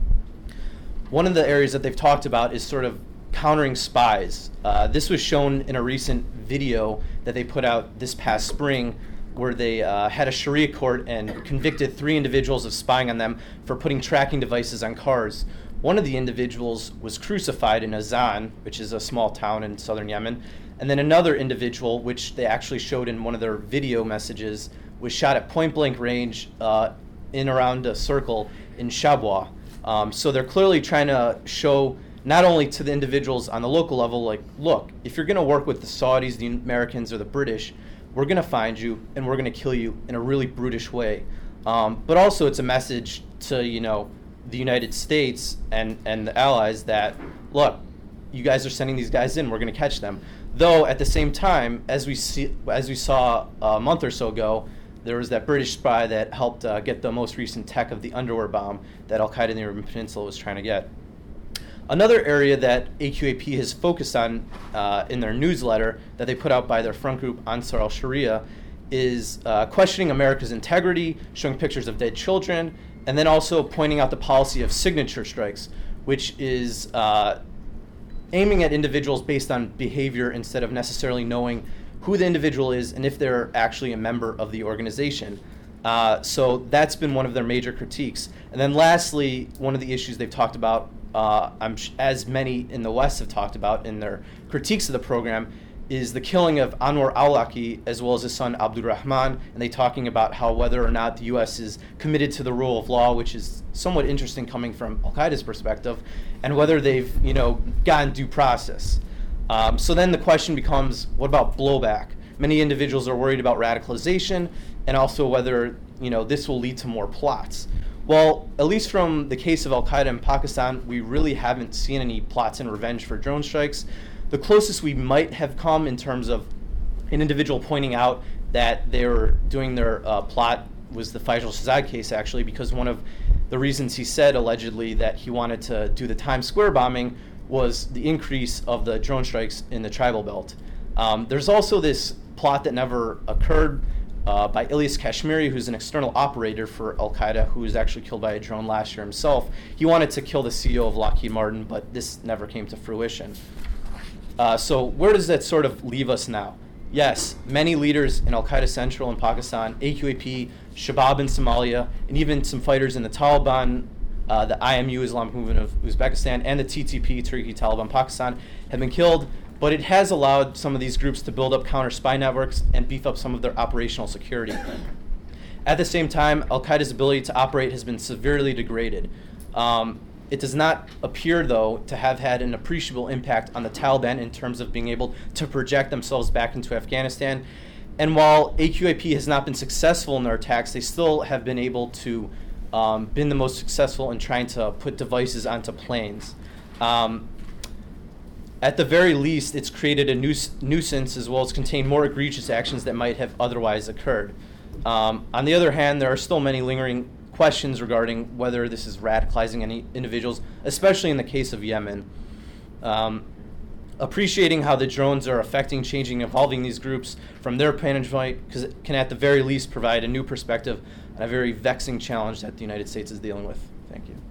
One of the areas that they've talked about is sort of countering spies. Uh, this was shown in a recent video that they put out this past spring where they uh, had a Sharia court and convicted three individuals of spying on them for putting tracking devices on cars. One of the individuals was crucified in Azan, which is a small town in southern Yemen, and then another individual, which they actually showed in one of their video messages, was shot at point-blank range uh, in around a circle in Shabwa. Um, so they're clearly trying to show not only to the individuals on the local level, like, look, if you're going to work with the Saudis, the Americans, or the British, we're going to find you and we're going to kill you in a really brutish way. Um, but also it's a message to, you know, the United States and, and the allies that, look, you guys are sending these guys in, we're going to catch them. Though at the same time, as we see, as we saw a month or so ago, there was that British spy that helped uh, get the most recent tech of the underwear bomb that Al-Qaeda in the Arabian Peninsula was trying to get. Another area that A Q A P has focused on uh, in their newsletter that they put out by their front group Ansar al-Sharia is uh, questioning America's integrity, showing pictures of dead children, and then also pointing out the policy of signature strikes, which is uh, aiming at individuals based on behavior instead of necessarily knowing who the individual is and if they're actually a member of the organization. Uh, so that's been one of their major critiques. And then lastly, one of the issues they've talked about, uh, I'm sh- as many in the West have talked about in their critiques of the program, is the killing of Anwar al-Awlaki as well as his son Abdurrahman, and they talking about how whether or not the U S is committed to the rule of law, which is somewhat interesting coming from Al-Qaeda's perspective, and whether they've, you know, gotten due process. Um, so then the question becomes, what about blowback? Many individuals are worried about radicalization and also whether, you know, this will lead to more plots. Well, at least from the case of Al-Qaeda in Pakistan, we really haven't seen any plots and revenge for drone strikes. The closest we might have come in terms of an individual pointing out that they were doing their uh, plot was the Faisal Shahzad case, actually, because one of the reasons he said allegedly that he wanted to do the Times Square bombing was the increase of the drone strikes in the tribal belt. Um, there's also this plot that never occurred uh, by Ilyas Kashmiri, who's an external operator for Al-Qaeda, who was actually killed by a drone last year himself. He wanted to kill the C E O of Lockheed Martin, but this never came to fruition. Uh, so where does that sort of leave us now? Yes, many leaders in Al-Qaeda Central in Pakistan, A Q A P, Shabab in Somalia, and even some fighters in the Taliban, uh, the I M U, Islamic Movement of Uzbekistan, and the T T P, Turkey Taliban Pakistan, have been killed, but it has allowed some of these groups to build up counter spy networks and beef up some of their operational security. At the same time, Al-Qaeda's ability to operate has been severely degraded. Um, It does not appear, though, to have had an appreciable impact on the Taliban in terms of being able to project themselves back into Afghanistan. And while A Q A P has not been successful in their attacks, they still have been able to um, been the most successful in trying to put devices onto planes. Um, at the very least, it's created a nuis- nuisance as well as contained more egregious actions that might have otherwise occurred. Um, on the other hand, there are still many lingering questions regarding whether this is radicalizing any individuals, especially in the case of Yemen. Um, appreciating how the drones are affecting, changing, evolving these groups from their vantage point can at the very least provide a new perspective on a very vexing challenge that the United States is dealing with. Thank you.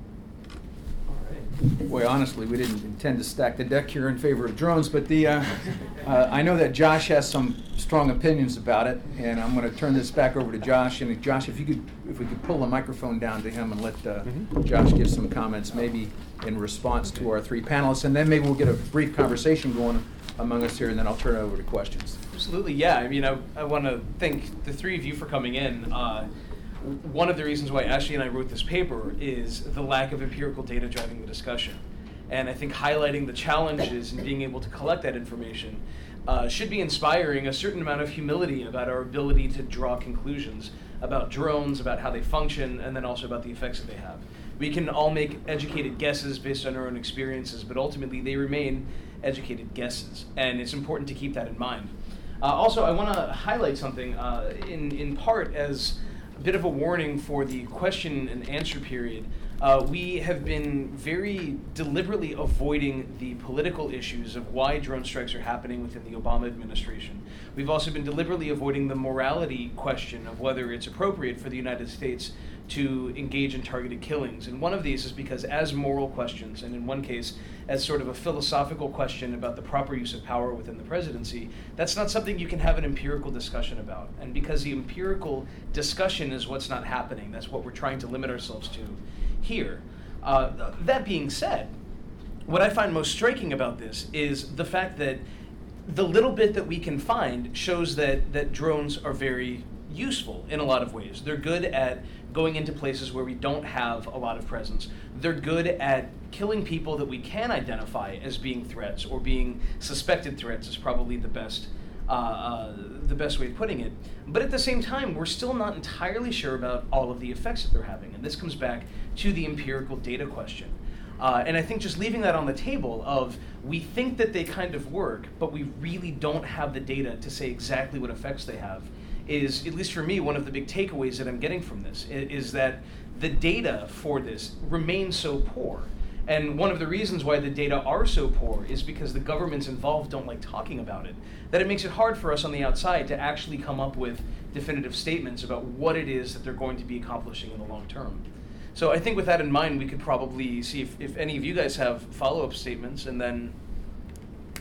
Boy, honestly, we didn't intend to stack the deck here in favor of drones, but the uh, uh, I know that Josh has some strong opinions about it, and I'm going to turn this back over to Josh. And Josh, if you could, if we could pull the microphone down to him and let uh, mm-hmm. Josh give some comments, maybe in response to our three panelists, and then maybe we'll get a brief conversation going among us here, and then I'll turn it over to questions. Absolutely, yeah. I mean, I, I want to thank the three of you for coming in. Uh, One of the reasons why Ashley and I wrote this paper is the lack of empirical data driving the discussion. And I think highlighting the challenges and being able to collect that information uh, should be inspiring a certain amount of humility about our ability to draw conclusions about drones, about how they function, and then also about the effects that they have. We can all make educated guesses based on our own experiences, but ultimately they remain educated guesses. And it's important to keep that in mind. Uh, also, I want to highlight something uh, in, in part as a bit of a warning for the question and answer period. Uh, we have been very deliberately avoiding the political issues of why drone strikes are happening within the Obama administration. We've also been deliberately avoiding the morality question of whether it's appropriate for the United States to engage in targeted killings. And one of these is because as moral questions, and in one case as sort of a philosophical question about the proper use of power within the presidency, that's not something you can have an empirical discussion about. And because the empirical discussion is what's not happening, that's what we're trying to limit ourselves to here. Uh, that being said, what I find most striking about this is the fact that the little bit that we can find shows that, that drones are very useful in a lot of ways. They're good at going into places where we don't have a lot of presence. They're good at killing people that we can identify as being threats or being suspected threats is probably the best uh, uh, the best way of putting it. But at the same time, we're still not entirely sure about all of the effects that they're having. And this comes back to the empirical data question. Uh, and I think just leaving that on the table of we think that they kind of work, but we really don't have the data to say exactly what effects they have is, at least for me, one of the big takeaways that I'm getting from this is that the data for this remains so poor. And one of the reasons why the data are so poor is because the governments involved don't like talking about it, that it makes it hard for us on the outside to actually come up with definitive statements about what it is that they're going to be accomplishing in the long term. So I think with that in mind, we could probably see if, if any of you guys have follow-up statements, and then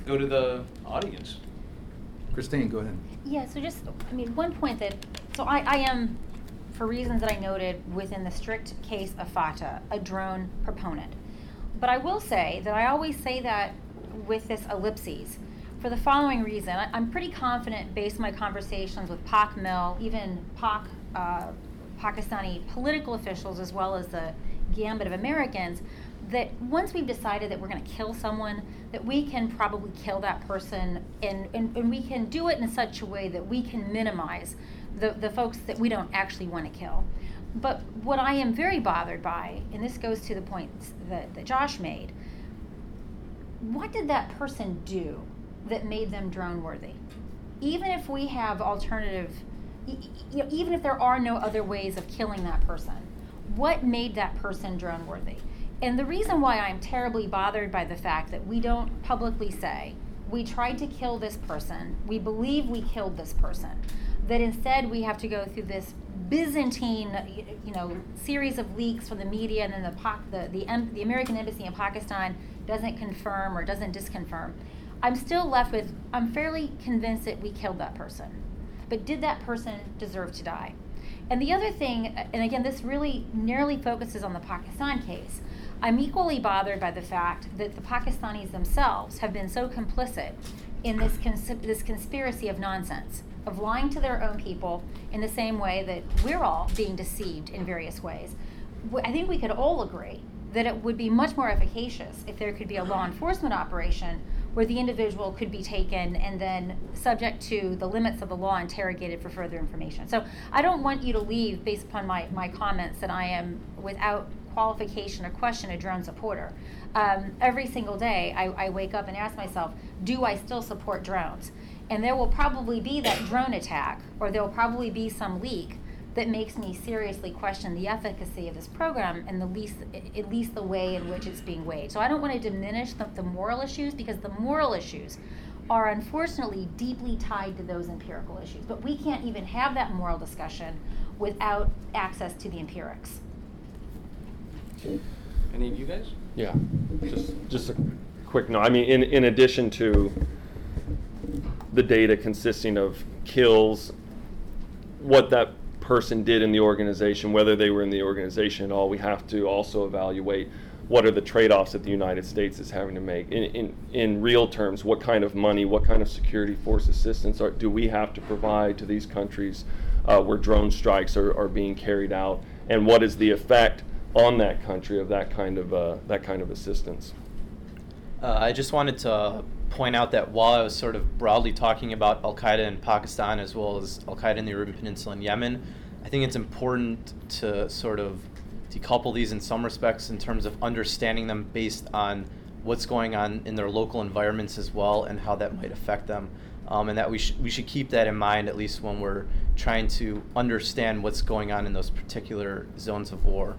go to the audience. Christine, go ahead. Yeah, so just, I mean, one point that, so I, I am, for reasons that I noted, within the strict case of FATA, a drone proponent. But I will say that I always say that with this ellipses, for the following reason. I, I'm pretty confident, based on my conversations with Pak Mill, even Pak, uh, Pakistani political officials, as well as the gambit of Americans, that once we've decided that we're going to kill someone, that we can probably kill that person, and, and, and we can do it in such a way that we can minimize the, the folks that we don't actually want to kill. But what I am very bothered by, and this goes to the point that, that Josh made, what did that person do that made them drone worthy? Even if we have alternative, e- e- even if there are no other ways of killing that person, what made that person drone worthy? And the reason why I'm terribly bothered by the fact that we don't publicly say, we tried to kill this person, we believe we killed this person, that instead we have to go through this Byzantine, you know, series of leaks from the media, and then the the the, em- the American embassy in Pakistan doesn't confirm or doesn't disconfirm. I'm still left with, I'm fairly convinced that we killed that person. But did that person deserve to die? And the other thing, and again, this really narrowly focuses on the Pakistan case, I'm equally bothered by the fact that the Pakistanis themselves have been so complicit in this cons- this conspiracy of nonsense, of lying to their own people in the same way that we're all being deceived in various ways. I think we could all agree that it would be much more efficacious if there could be a law enforcement operation where the individual could be taken and then, subject to the limits of the law, interrogated for further information. So I don't want you to leave, based upon my, my comments, that I am, without qualification or question, a drone supporter. Um, every single day I, I wake up and ask myself, do I still support drones? And there will probably be that drone attack, or there will probably be some leak that makes me seriously question the efficacy of this program, and the least, at least the way in which it's being weighed. So I don't want to diminish the, the moral issues, because the moral issues are unfortunately deeply tied to those empirical issues. But we can't even have that moral discussion without access to the empirics. Any of you guys? Yeah, just just a quick note. I mean, in, in addition to the data consisting of kills, what that person did in the organization, whether they were in the organization at all, we have to also evaluate what are the trade-offs that the United States is having to make. In, in, in real terms, what kind of money, what kind of security force assistance are, do we have to provide to these countries uh, where drone strikes are, are being carried out, and what is the effect on that country of that kind of uh, that kind of assistance? Uh, I just wanted to point out that while I was sort of broadly talking about Al-Qaeda in Pakistan as well as Al-Qaeda in the Arabian Peninsula and Yemen, I think it's important to sort of decouple these in some respects in terms of understanding them based on what's going on in their local environments as well, and how that might affect them. Um, and that we, sh- we should keep that in mind, at least when we're trying to understand what's going on in those particular zones of war.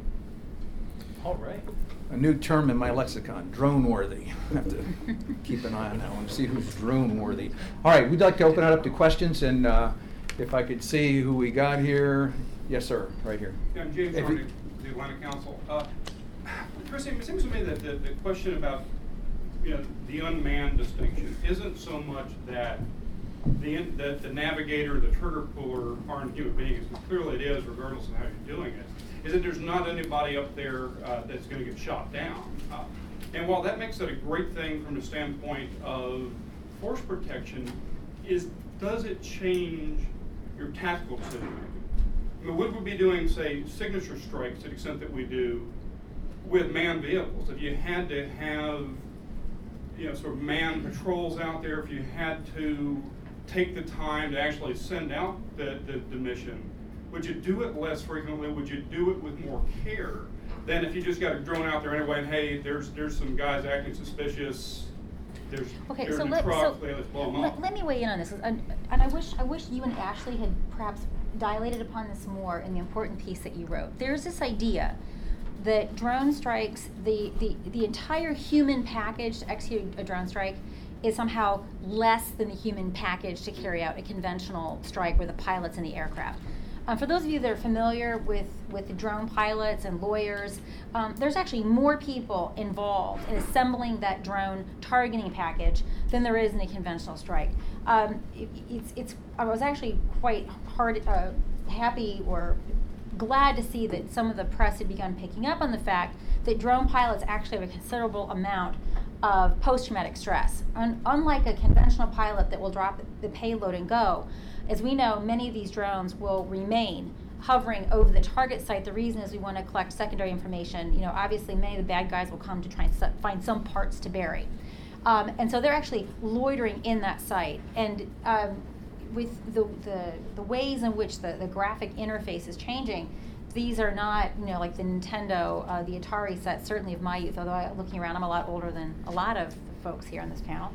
All right. A new term in my lexicon, drone-worthy. I have to keep an eye on that one, see who's drone-worthy. All right, we'd like to open it up to questions, and uh, if I could see who we got here. Yes, sir, right here. Yeah, I'm James If Hardy, you- the Atlantic Council. Uh, Christine, it seems to me that the, the question about, you know, the unmanned distinction isn't so much that the, that the navigator, the trigger puller aren't human beings, because clearly it is, regardless of how you're doing it, is that there's not anybody up there uh, that's going to get shot down. Uh, and while that makes it a great thing from the standpoint of force protection, is does it change your tactical decision making? I mean, would we be doing, say, signature strikes to the extent that we do with manned vehicles? If you had to have, you know, sort of manned patrols out there, if you had to take the time to actually send out the, the, the mission, would you do it less frequently? Would you do it with more care than if you just got a drone out there anyway and, hey, there's there's some guys acting suspicious, there's Okay, they're so in a let, truck, so let's blow them let, up. let me weigh in on this, and, and I wish I wish you and Ashley had perhaps dilated upon this more in the important piece that you wrote. There's this idea that drone strikes, the, the, the entire human package to execute a drone strike is somehow less than the human package to carry out a conventional strike where the pilot's in the aircraft. Um, for those of you that are familiar with, with the drone pilots and lawyers, um, there's actually more people involved in assembling that drone targeting package than there is in a conventional strike. Um, it, it's, it's, I was actually quite hard, uh, happy or glad to see that some of the press had begun picking up on the fact that drone pilots actually have a considerable amount of post-traumatic stress. Un- unlike a conventional pilot that will drop the payload and go, as we know, many of these drones will remain hovering over the target site. The reason is we want to collect secondary information. You know, obviously many of the bad guys will come to try and su- find some parts to bury. Um, and so they're actually loitering in that site. And um, with the, the, the ways in which the, the graphic interface is changing, these are not, you know, like the Nintendo, uh, the Atari set, certainly of my youth, although I, looking around, I'm a lot older than a lot of the folks here on this panel.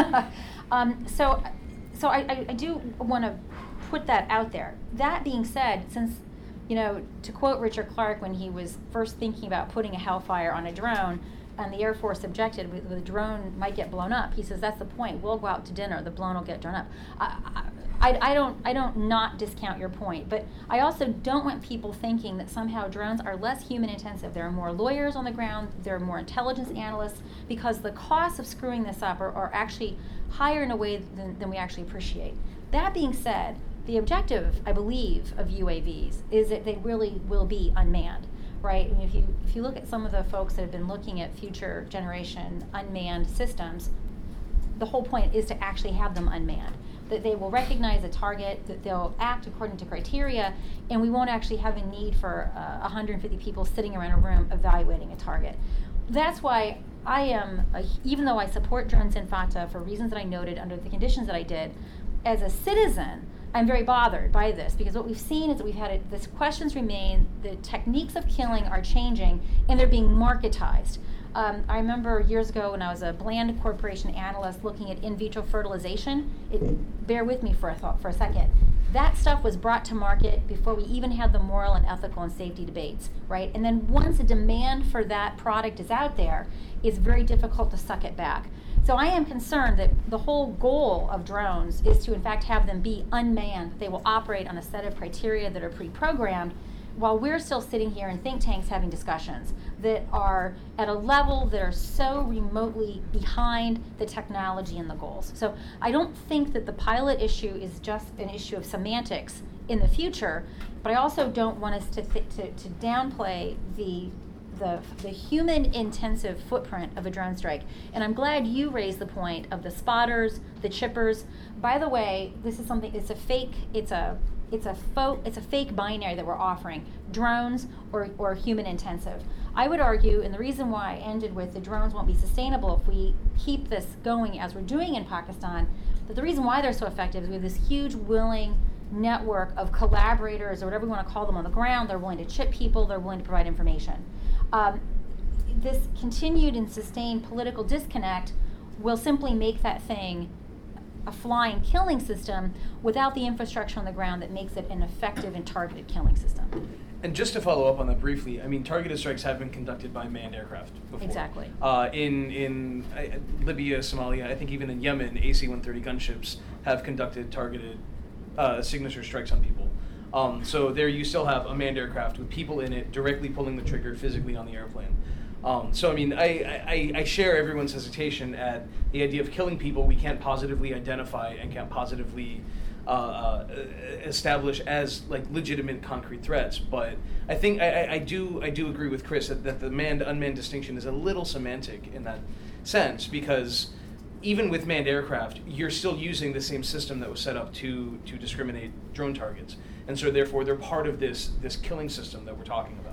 um, so so I, I, I do want to put that out there. That being said, since, you know, to quote Richard Clark when he was first thinking about putting a Hellfire on a drone, and the Air Force objected, the drone might get blown up. He says, that's the point. We'll go out to dinner. The drone will get blown up. I, I, I don't I don't not discount your point, but I also don't want people thinking that somehow drones are less human intensive. There are more lawyers on the ground. There are more intelligence analysts, because the costs of screwing this up are, are actually higher in a way than, than we actually appreciate. That being said, the objective, I believe, of U A Vs is that they really will be unmanned. Right? I mean, if you if you look at some of the folks that have been looking at future generation unmanned systems, the whole point is to actually have them unmanned. That they will recognize a target, that they'll act according to criteria, and we won't actually have a need for uh, one hundred fifty people sitting around a room evaluating a target. That's why I am, a, even though I support drones in FATA for reasons that I noted under the conditions that I did, as a citizen, I'm very bothered by this, because what we've seen is that we've had a, this questions remain, the techniques of killing are changing, and they're being marketized. Um, I remember years ago when I was a Bland Corporation analyst looking at in vitro fertilization. It, bear with me for a thought for a second. That stuff was brought to market before we even had the moral and ethical and safety debates, right? And then once a demand for that product is out there, it's very difficult to suck it back. So I am concerned that the whole goal of drones is to in fact have them be unmanned. They will operate on a set of criteria that are pre-programmed, while we're still sitting here in think tanks having discussions that are at a level that are so remotely behind the technology and the goals. So I don't think that the pilot issue is just an issue of semantics in the future, but I also don't want us to th- to, to downplay the The, the human-intensive footprint of a drone strike. And I'm glad you raised the point of the spotters, the chippers. By the way, this is something, it's a fake, it's a it's a fo- it's a fake binary that we're offering, drones or, or human-intensive. I would argue, and the reason why I ended with the drones won't be sustainable if we keep this going as we're doing in Pakistan, that the reason why they're so effective is we have this huge willing network of collaborators, or whatever we want to call them, on the ground. They're willing to chip people, they're willing to provide information. Um, this continued and sustained political disconnect will simply make that thing a flying killing system without the infrastructure on the ground that makes it an effective and targeted killing system. And just to follow up on that briefly, I mean, targeted strikes have been conducted by manned aircraft before. Exactly. Uh, in in uh, Libya, Somalia, I think even in Yemen, A C one thirty gunships have conducted targeted uh, signature strikes on people. Um, so there you still have a manned aircraft with people in it directly pulling the trigger physically on the airplane. Um, so I mean, I, I, I share everyone's hesitation at the idea of killing people we can't positively identify and can't positively uh, uh, establish as like legitimate concrete threats. But I think I, I do I do agree with Chris that, that the manned unmanned distinction is a little semantic in that sense, because even with manned aircraft, you're still using the same system that was set up to to discriminate drone targets, and so therefore they're part of this this killing system that we're talking about.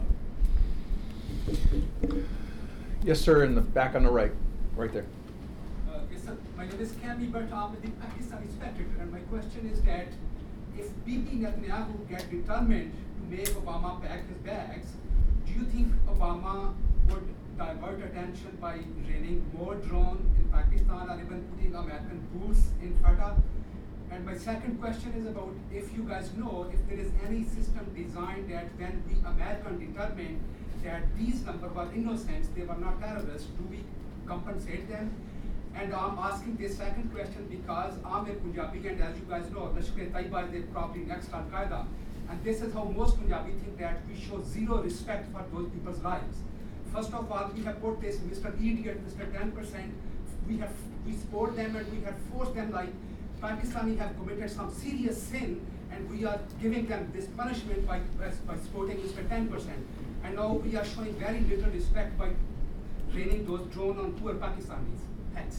Yes, sir, in the back on the right, right there. Uh, yes, sir. My name is Kami Bhatt. I'm the Pakistani spectator, and my question is that if Bibi Netanyahu get determined to make Obama pack his bags, do you think Obama would divert attention by raining more drones in Pakistan or even putting American boots in Fatah? And my second question is about if you guys know if there is any system designed that when the American determined that these numbers were innocents, they were not terrorists, do we compensate them? And I'm asking this second question because I'm a Punjabi, and as you guys know, Lashkar-e-Taiba is probably next Al-Qaeda. And this is how most Punjabi think that we show zero respect for those people's lives. First of all, we have put this Mister Idiot, Mister ten percent. We have we support them and we have forced them like Pakistani have committed some serious sin, and we are giving them this punishment by by supporting Mister ten percent. And now we are showing very little respect by training those drone on poor Pakistanis. Thanks.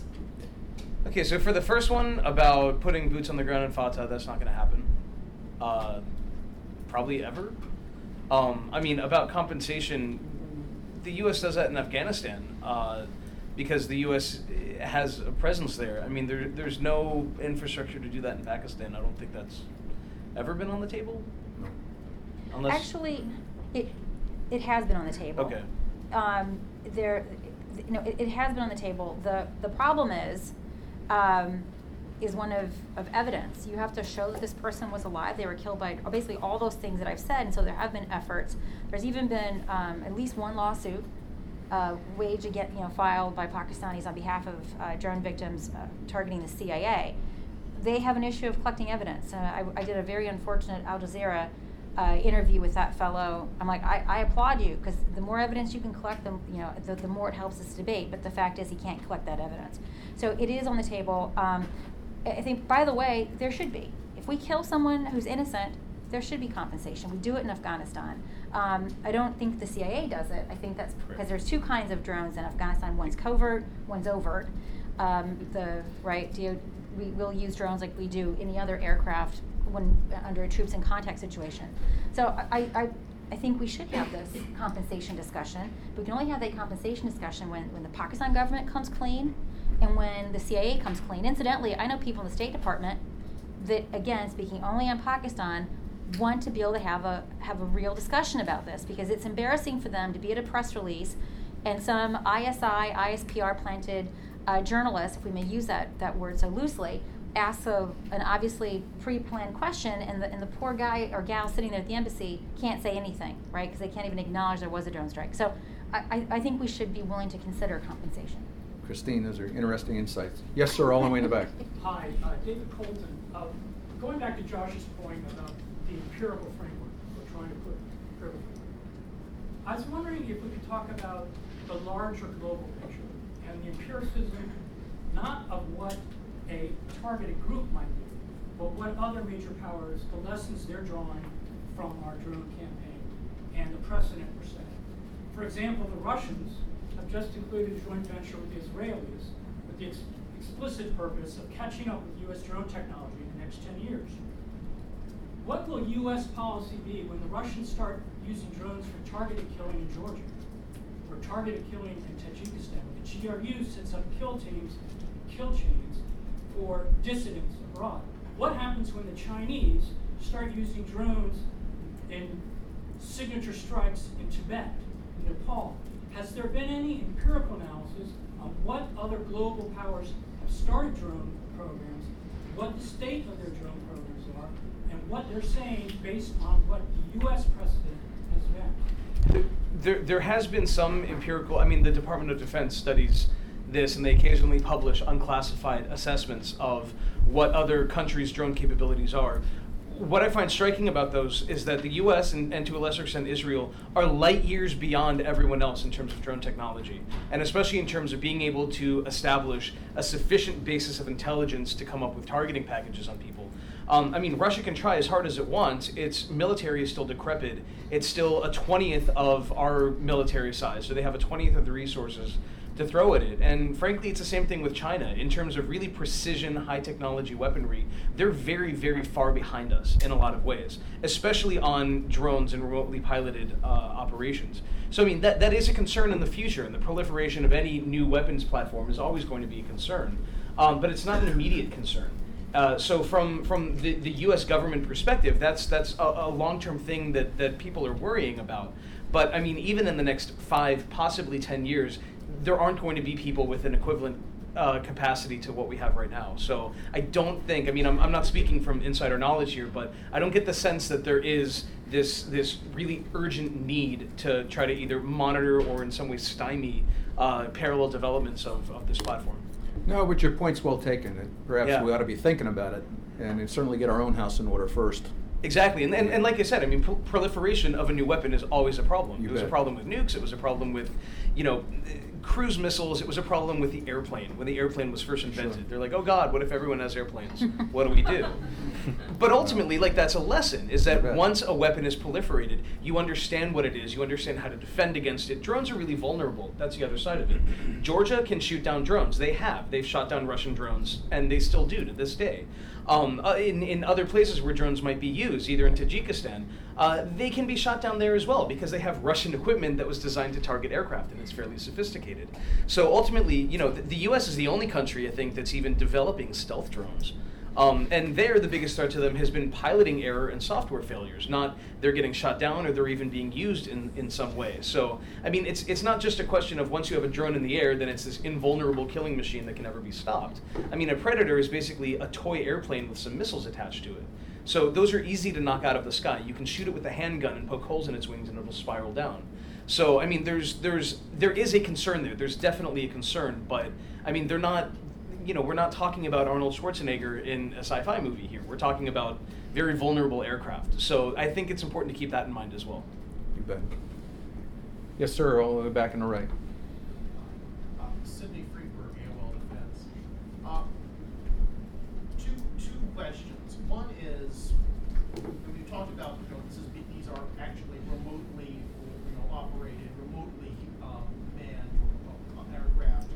Okay, so for the first one about putting boots on the ground in Fatah, that's not going to happen. Uh, probably ever. Um, I mean, about compensation, the U S does that in Afghanistan uh, because the U S has a presence there. I mean, there, there's no infrastructure to do that in Pakistan. I don't think that's ever been on the table. No. Unless Actually, it it has been on the table. Okay. Um, there, you know, it, it has been on the table. The the problem is, um, is one of, of evidence. You have to show that this person was alive. They were killed by basically all those things that I've said. And so there have been efforts. There's even been um, at least one lawsuit uh, waged against, you know, filed by Pakistanis on behalf of uh, drone victims uh, targeting the C I A. They have an issue of collecting evidence. Uh, I, I did a very unfortunate Al Jazeera uh, interview with that fellow. I'm like, I, I applaud you, because the more evidence you can collect, the, you know, the, the more it helps this debate. But the fact is, he can't collect that evidence. So it is on the table. Um, I think, by the way, there should be. If we kill someone who's innocent, there should be compensation. We do it in Afghanistan. Um, I don't think the C I A does it. I think that's because there's two kinds of drones in Afghanistan. One's covert, one's overt. Um, the right, D O, we will use drones like we do any other aircraft when under a troops in contact situation. So I, I, I think we should have this compensation discussion. But we can only have that compensation discussion when, when the Pakistan government comes clean and when the C I A comes clean. Incidentally, I know people in the State Department that, again, speaking only on Pakistan, want to be able to have a have a real discussion about this, because it's embarrassing for them to be at a press release and some I S I, I S P R planted uh, journalist, if we may use that, that word so loosely, asks a, an obviously pre-planned question, and the, and the poor guy or gal sitting there at the embassy can't say anything, right? Because they can't even acknowledge there was a drone strike. So I, I, I think we should be willing to consider compensation. Christine, those are interesting insights. Yes, sir, all the way in the back. Hi, uh, David Colton. Uh, going back to Josh's point about the empirical framework we're trying to put empirical framework. I was wondering if we could talk about the larger global picture and the empiricism, not of what a targeted group might do, but what other major powers, the lessons they're drawing from our drone campaign and the precedent we're setting. For example, the Russians have just concluded a joint venture with the Israelis with the ex explicit purpose of catching up with U S drone technology in the next ten years. What will U S policy be when the Russians start using drones for targeted killing in Georgia, or targeted killing in Tajikistan? The G R U sets up kill teams, kill chains for dissidents abroad. What happens when the Chinese start using drones in signature strikes in Tibet, in Nepal? Has there been any empirical analysis on what other global powers have started drone programs, what the state of their drone programs are, and what they're saying based on what the U S precedent has been? There, there has been some empirical, I mean, the Department of Defense studies this, and they occasionally publish unclassified assessments of what other countries' drone capabilities are. What I find striking about those is that the U S and, and to a lesser extent Israel are light years beyond everyone else in terms of drone technology, and especially in terms of being able to establish a sufficient basis of intelligence to come up with targeting packages on people. Um, I mean, Russia can try as hard as it wants. Its military is still decrepit. It's still a twentieth of our military size, so they have a twentieth of the resources to throw at it. And frankly, it's the same thing with China. In terms of really precision, high technology weaponry, they're very, very far behind us in a lot of ways, especially on drones and remotely piloted uh, operations. So I mean, that, that is a concern in the future, and the proliferation of any new weapons platform is always going to be a concern. Um, but it's not an immediate concern. Uh, so from, from the, the U S government perspective, that's, that's a, a long-term thing that, that people are worrying about. But I mean, even in the next five, possibly ten years, there aren't going to be people with an equivalent uh, capacity to what we have right now. So I don't think, I mean, I'm, I'm not speaking from insider knowledge here, but I don't get the sense that there is this, this really urgent need to try to either monitor or in some way stymie uh, parallel developments of, of this platform. No, but your point's well taken. Perhaps Yeah. we ought to be thinking about it, and certainly get our own house in order first. Exactly, and, and and like I said, I mean, pro- proliferation of a new weapon is always a problem. You it was bet. a problem with nukes. It was a problem with, you know, cruise missiles. It was a problem with the airplane when the airplane was first invented. Sure. They're like, oh God, what if everyone has airplanes? What do we do? But ultimately, like that's a lesson: is that You bet. once a weapon is proliferated, you understand what it is. You understand how to defend against it. Drones are really vulnerable. That's the other side of it. Georgia can shoot down drones. They have. They've shot down Russian drones, and they still do to this day. Um, uh, in, in other places where drones might be used, either in Tajikistan, uh, they can be shot down there as well because they have Russian equipment that was designed to target aircraft, and it's fairly sophisticated. So ultimately, you know, the, the U S is the only country, I think, that's even developing stealth drones. Um, and there, the biggest threat to them has been piloting error and software failures, not they're getting shot down or they're even being used in, in some way. So, I mean, it's it's not just a question of once you have a drone in the air, then it's this invulnerable killing machine that can never be stopped. I mean, a Predator is basically a toy airplane with some missiles attached to it. So those are easy to knock out of the sky. You can shoot it with a handgun and poke holes in its wings and it'll spiral down. So, I mean, there's there's there is a concern there. There's definitely a concern, but, I mean, they're not... You know, we're not talking about Arnold Schwarzenegger in a sci-fi movie here. We're talking about very vulnerable aircraft. So I think it's important to keep that in mind as well. You bet. Yes, sir, all the way back in the right. Uh, Sidney Freeberg, A O L Defense. Uh, two two questions. One is, when you talked about, you know, this is these are actually remotely, you know, operated, remotely um, manned uh, aircraft.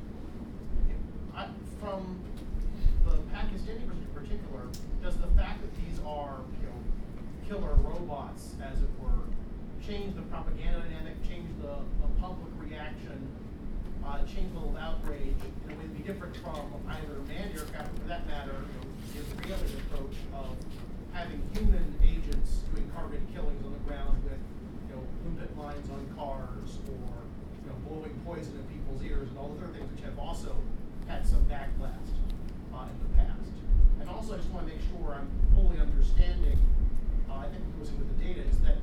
I, from the Pakistani in particular, does the fact that these are, you know, killer robots, as it were, change the propaganda dynamic, change the, the public reaction, uh, change the level of outrage in a way to be different from either manned aircraft, or for that matter, you know, the Israeli approach of having human agents doing targeted killings on the ground with, you know, boom-pit lines on cars, or, you know, blowing poison in people's ears, and all the other things which have also had some backlash uh, in the past. And also, I just want to make sure I'm fully understanding, uh, I think what goes into the data is that,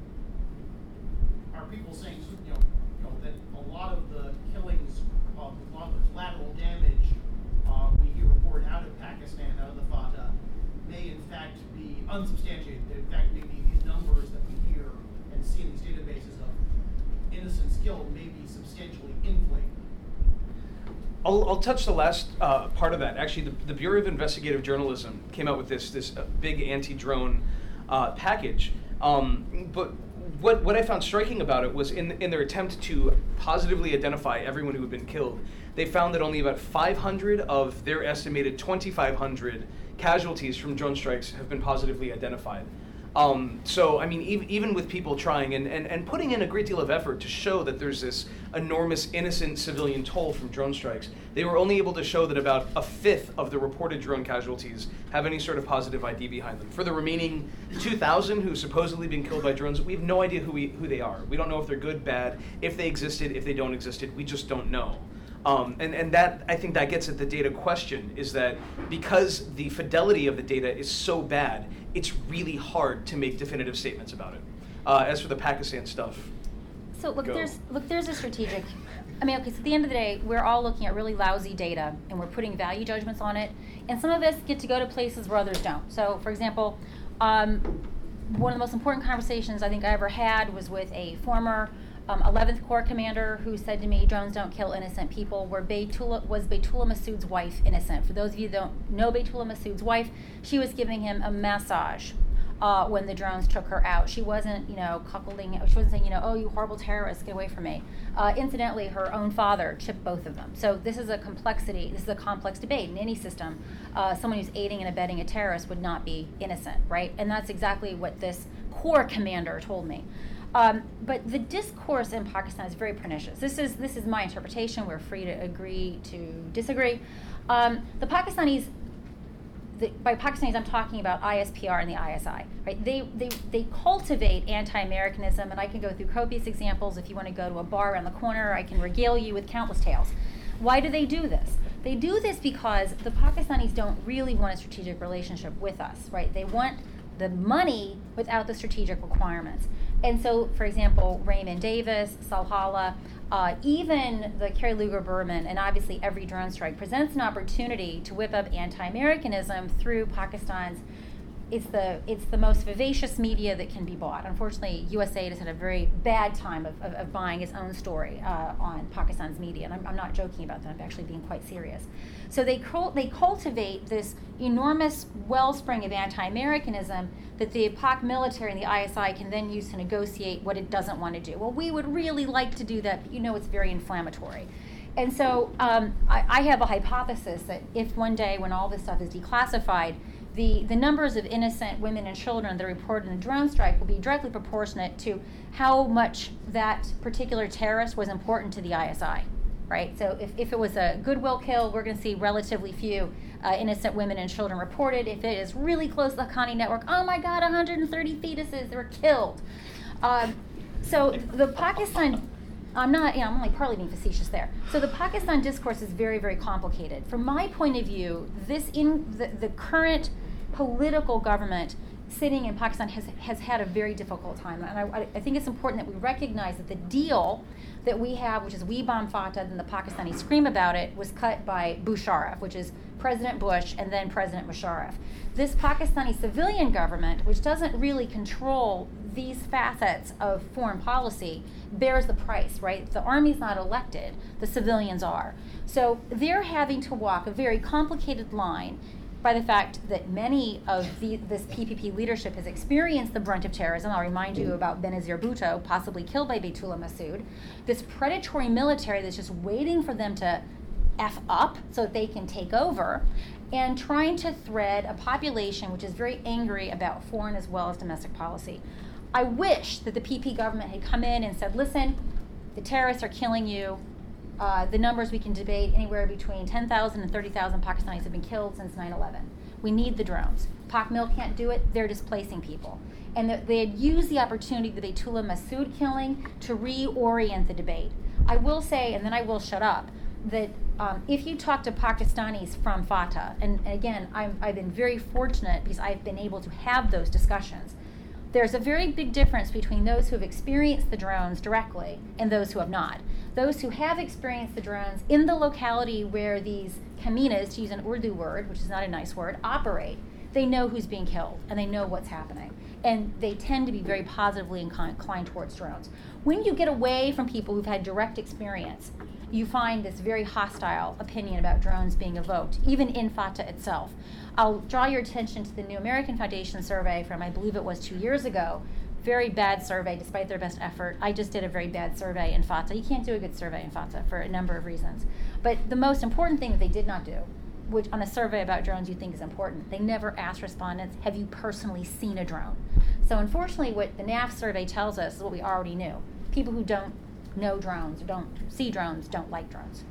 are people saying, you know, you know that a lot of the killings, uh, a lot of the collateral damage uh, we hear reported out of Pakistan, out of the Fatah, may in fact be unsubstantiated. That in fact, maybe these numbers that we hear and see in these databases of innocents killed may be substantially inflated. I'll, I'll touch the last uh, part of that. Actually, the, the Bureau of Investigative Journalism came out with this this uh, big anti-drone uh, package. Um, but what what I found striking about it was in in their attempt to positively identify everyone who had been killed, they found that only about five hundred of their estimated twenty-five hundred casualties from drone strikes have been positively identified. Um, so, I mean, even, even with people trying and, and, and putting in a great deal of effort to show that there's this enormous innocent civilian toll from drone strikes, they were only able to show that about a fifth of the reported drone casualties have any sort of positive I D behind them. For the remaining two thousand who supposedly been killed by drones, we have no idea who, we, who they are. We don't know if they're good, bad, if they existed, if they don't existed. We just don't know. Um, and, and that, I think that gets at the data question, is that because the fidelity of the data is so bad, it's really hard to make definitive statements about it. Uh, as for the Pakistan stuff, So look, Go. there's look, there's a strategic. I mean, okay. So at the end of the day, we're all looking at really lousy data, and we're putting value judgments on it. And some of us get to go to places where others don't. So, for example, um, one of the most important conversations I think I ever had was with a former um, eleventh Corps commander who said to me, "Drones don't kill innocent people." Where Baytullah was Baytullah Masood's wife innocent? For those of you that don't know Baytullah Masood's wife, she was giving him a massage Uh, when the drones took her out. She wasn't, you know, cuckolding, she wasn't saying, you know, oh, you horrible terrorists, get away from me. Uh, incidentally, her own father chipped both of them. So this is a complexity, this is a complex debate in any system. Uh, someone who's aiding and abetting a terrorist would not be innocent, right? And that's exactly what this Corps commander told me. Um, but the discourse in Pakistan is very pernicious. This is this is my interpretation. We're free to agree to disagree. Um, the Pakistanis, The, by Pakistanis, I'm talking about I S P R and the I S I, right? They, they they cultivate anti-Americanism, and I can go through copious examples. If you want to go to a bar around the corner, I can regale you with countless tales. Why do they do this? They do this because the Pakistanis don't really want a strategic relationship with us, right? They want the money without the strategic requirements. And so, for example, Raymond Davis, Salhala, uh, even the Kerry Lugar Berman, and obviously every drone strike presents an opportunity to whip up anti-Americanism through Pakistan's it's the it's the most vivacious media that can be bought. Unfortunately, U S A has had a very bad time of, of, of buying its own story uh, on Pakistan's media, and I'm, I'm not joking about that. I'm actually being quite serious. So they cul- they cultivate this enormous wellspring of anti-Americanism that the Pak military and the I S I can then use to negotiate what it doesn't want to do. Well, we would really like to do that, but you know it's very inflammatory. And so um, I, I have a hypothesis that if one day when all this stuff is declassified, the, the numbers of innocent women and children that are reported in a drone strike will be directly proportionate to how much that particular terrorist was important to the I S I, right? So if, if it was a goodwill kill, we're going to see relatively few uh, innocent women and children reported. If it is really close to the Haqqani network, oh my God, one hundred thirty fetuses were killed. Um, so the Pakistan... I'm not, you know, I'm only partly being facetious there. So the Pakistan discourse is very, very complicated. From my point of view, this in the, the current political government sitting in Pakistan has has had a very difficult time. And I, I think it's important that we recognize that the deal that we have, which is we bomb Fatah and the Pakistanis scream about it, was cut by Musharraf, which is President Bush and then President Musharraf. This Pakistani civilian government, which doesn't really control these facets of foreign policy, bears the price, right? The army's not elected, the civilians are. So they're having to walk a very complicated line by the fact that many of the, this P P P leadership has experienced the brunt of terrorism. I'll remind you about Benazir Bhutto, possibly killed by Baytullah Masood. This predatory military that's just waiting for them to F up so that they can take over, and trying to thread a population which is very angry about foreign as well as domestic policy. I wish that the P P government had come in and said, listen, the terrorists are killing you. Uh, the numbers we can debate, anywhere between ten thousand and thirty thousand Pakistanis have been killed since nine eleven. We need the drones. Pak Mil can't do it, they're displacing people. And that they had used the opportunity of the Baytullah Masood killing to reorient the debate. I will say, and then I will shut up, that um, if you talk to Pakistanis from Fatah, and, and again, I'm, I've been very fortunate because I've been able to have those discussions, there's a very big difference between those who have experienced the drones directly and those who have not. Those who have experienced the drones in the locality where these kaminas, to use an Urdu word, which is not a nice word, operate, they know who's being killed and they know what's happening. And they tend to be very positively inclined towards drones. When you get away from people who've had direct experience, you find this very hostile opinion about drones being evoked, even in Fatah itself. I'll draw your attention to the New American Foundation survey from, I believe it was two years ago. Very bad survey, despite their best effort. I just did a very bad survey in Fatah. You can't do a good survey in Fatah for a number of reasons. But the most important thing that they did not do, which on a survey about drones you think is important, they never asked respondents, have you personally seen a drone? So unfortunately, what the N A F survey tells us is what we already knew. People who don't know drones or don't see drones don't like drones.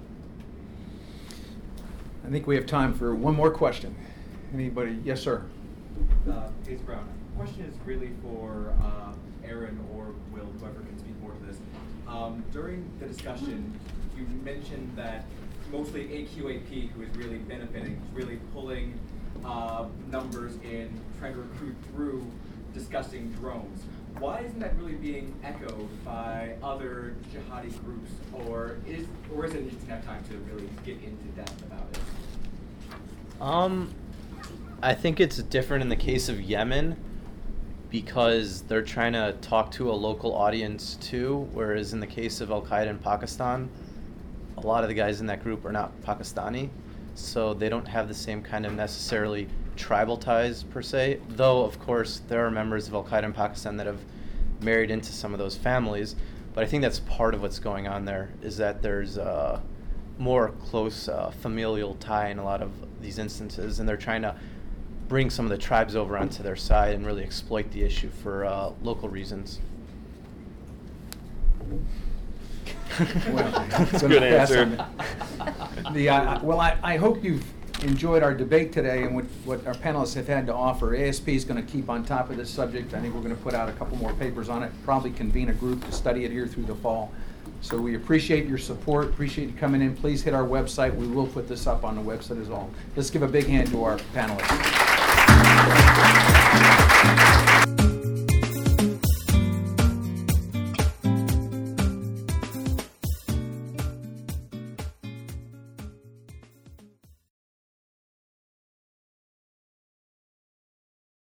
I think we have time for one more question. Anybody? Yes, sir. Uh, Ace Brown. The question is really for uh, Aaron or Will, whoever can speak more to this. Um, during the discussion, you mentioned that mostly A Q A P, who is really benefiting, is really pulling uh, numbers in, trying to recruit through discussing drones. Why isn't that really being echoed by other jihadi groups, or is or is it just enough time to really get into depth about it? Um, I think it's different in the case of Yemen because they're trying to talk to a local audience too, whereas in the case of Al-Qaeda in Pakistan, a lot of the guys in that group are not Pakistani, so they don't have the same kind of necessarily tribal ties per se, though of course there are members of Al-Qaeda in Pakistan that have married into some of those families, but I think that's part of what's going on there, is that there's a more close uh, familial tie in a lot of these instances, and they're trying to bring some of the tribes over onto their side and really exploit the issue for uh, local reasons. Well, That's a gonna good pass answer. on The, uh, well, I, I hope you've enjoyed our debate today and what, what our panelists have had to offer. A S P is going to keep on top of this subject. I think we're going to put out a couple more papers on it, probably convene a group to study it here through the fall. So we appreciate your support, appreciate you coming in. Please hit our website. We will put this up on the website as well. Let's give a big hand to our panelists.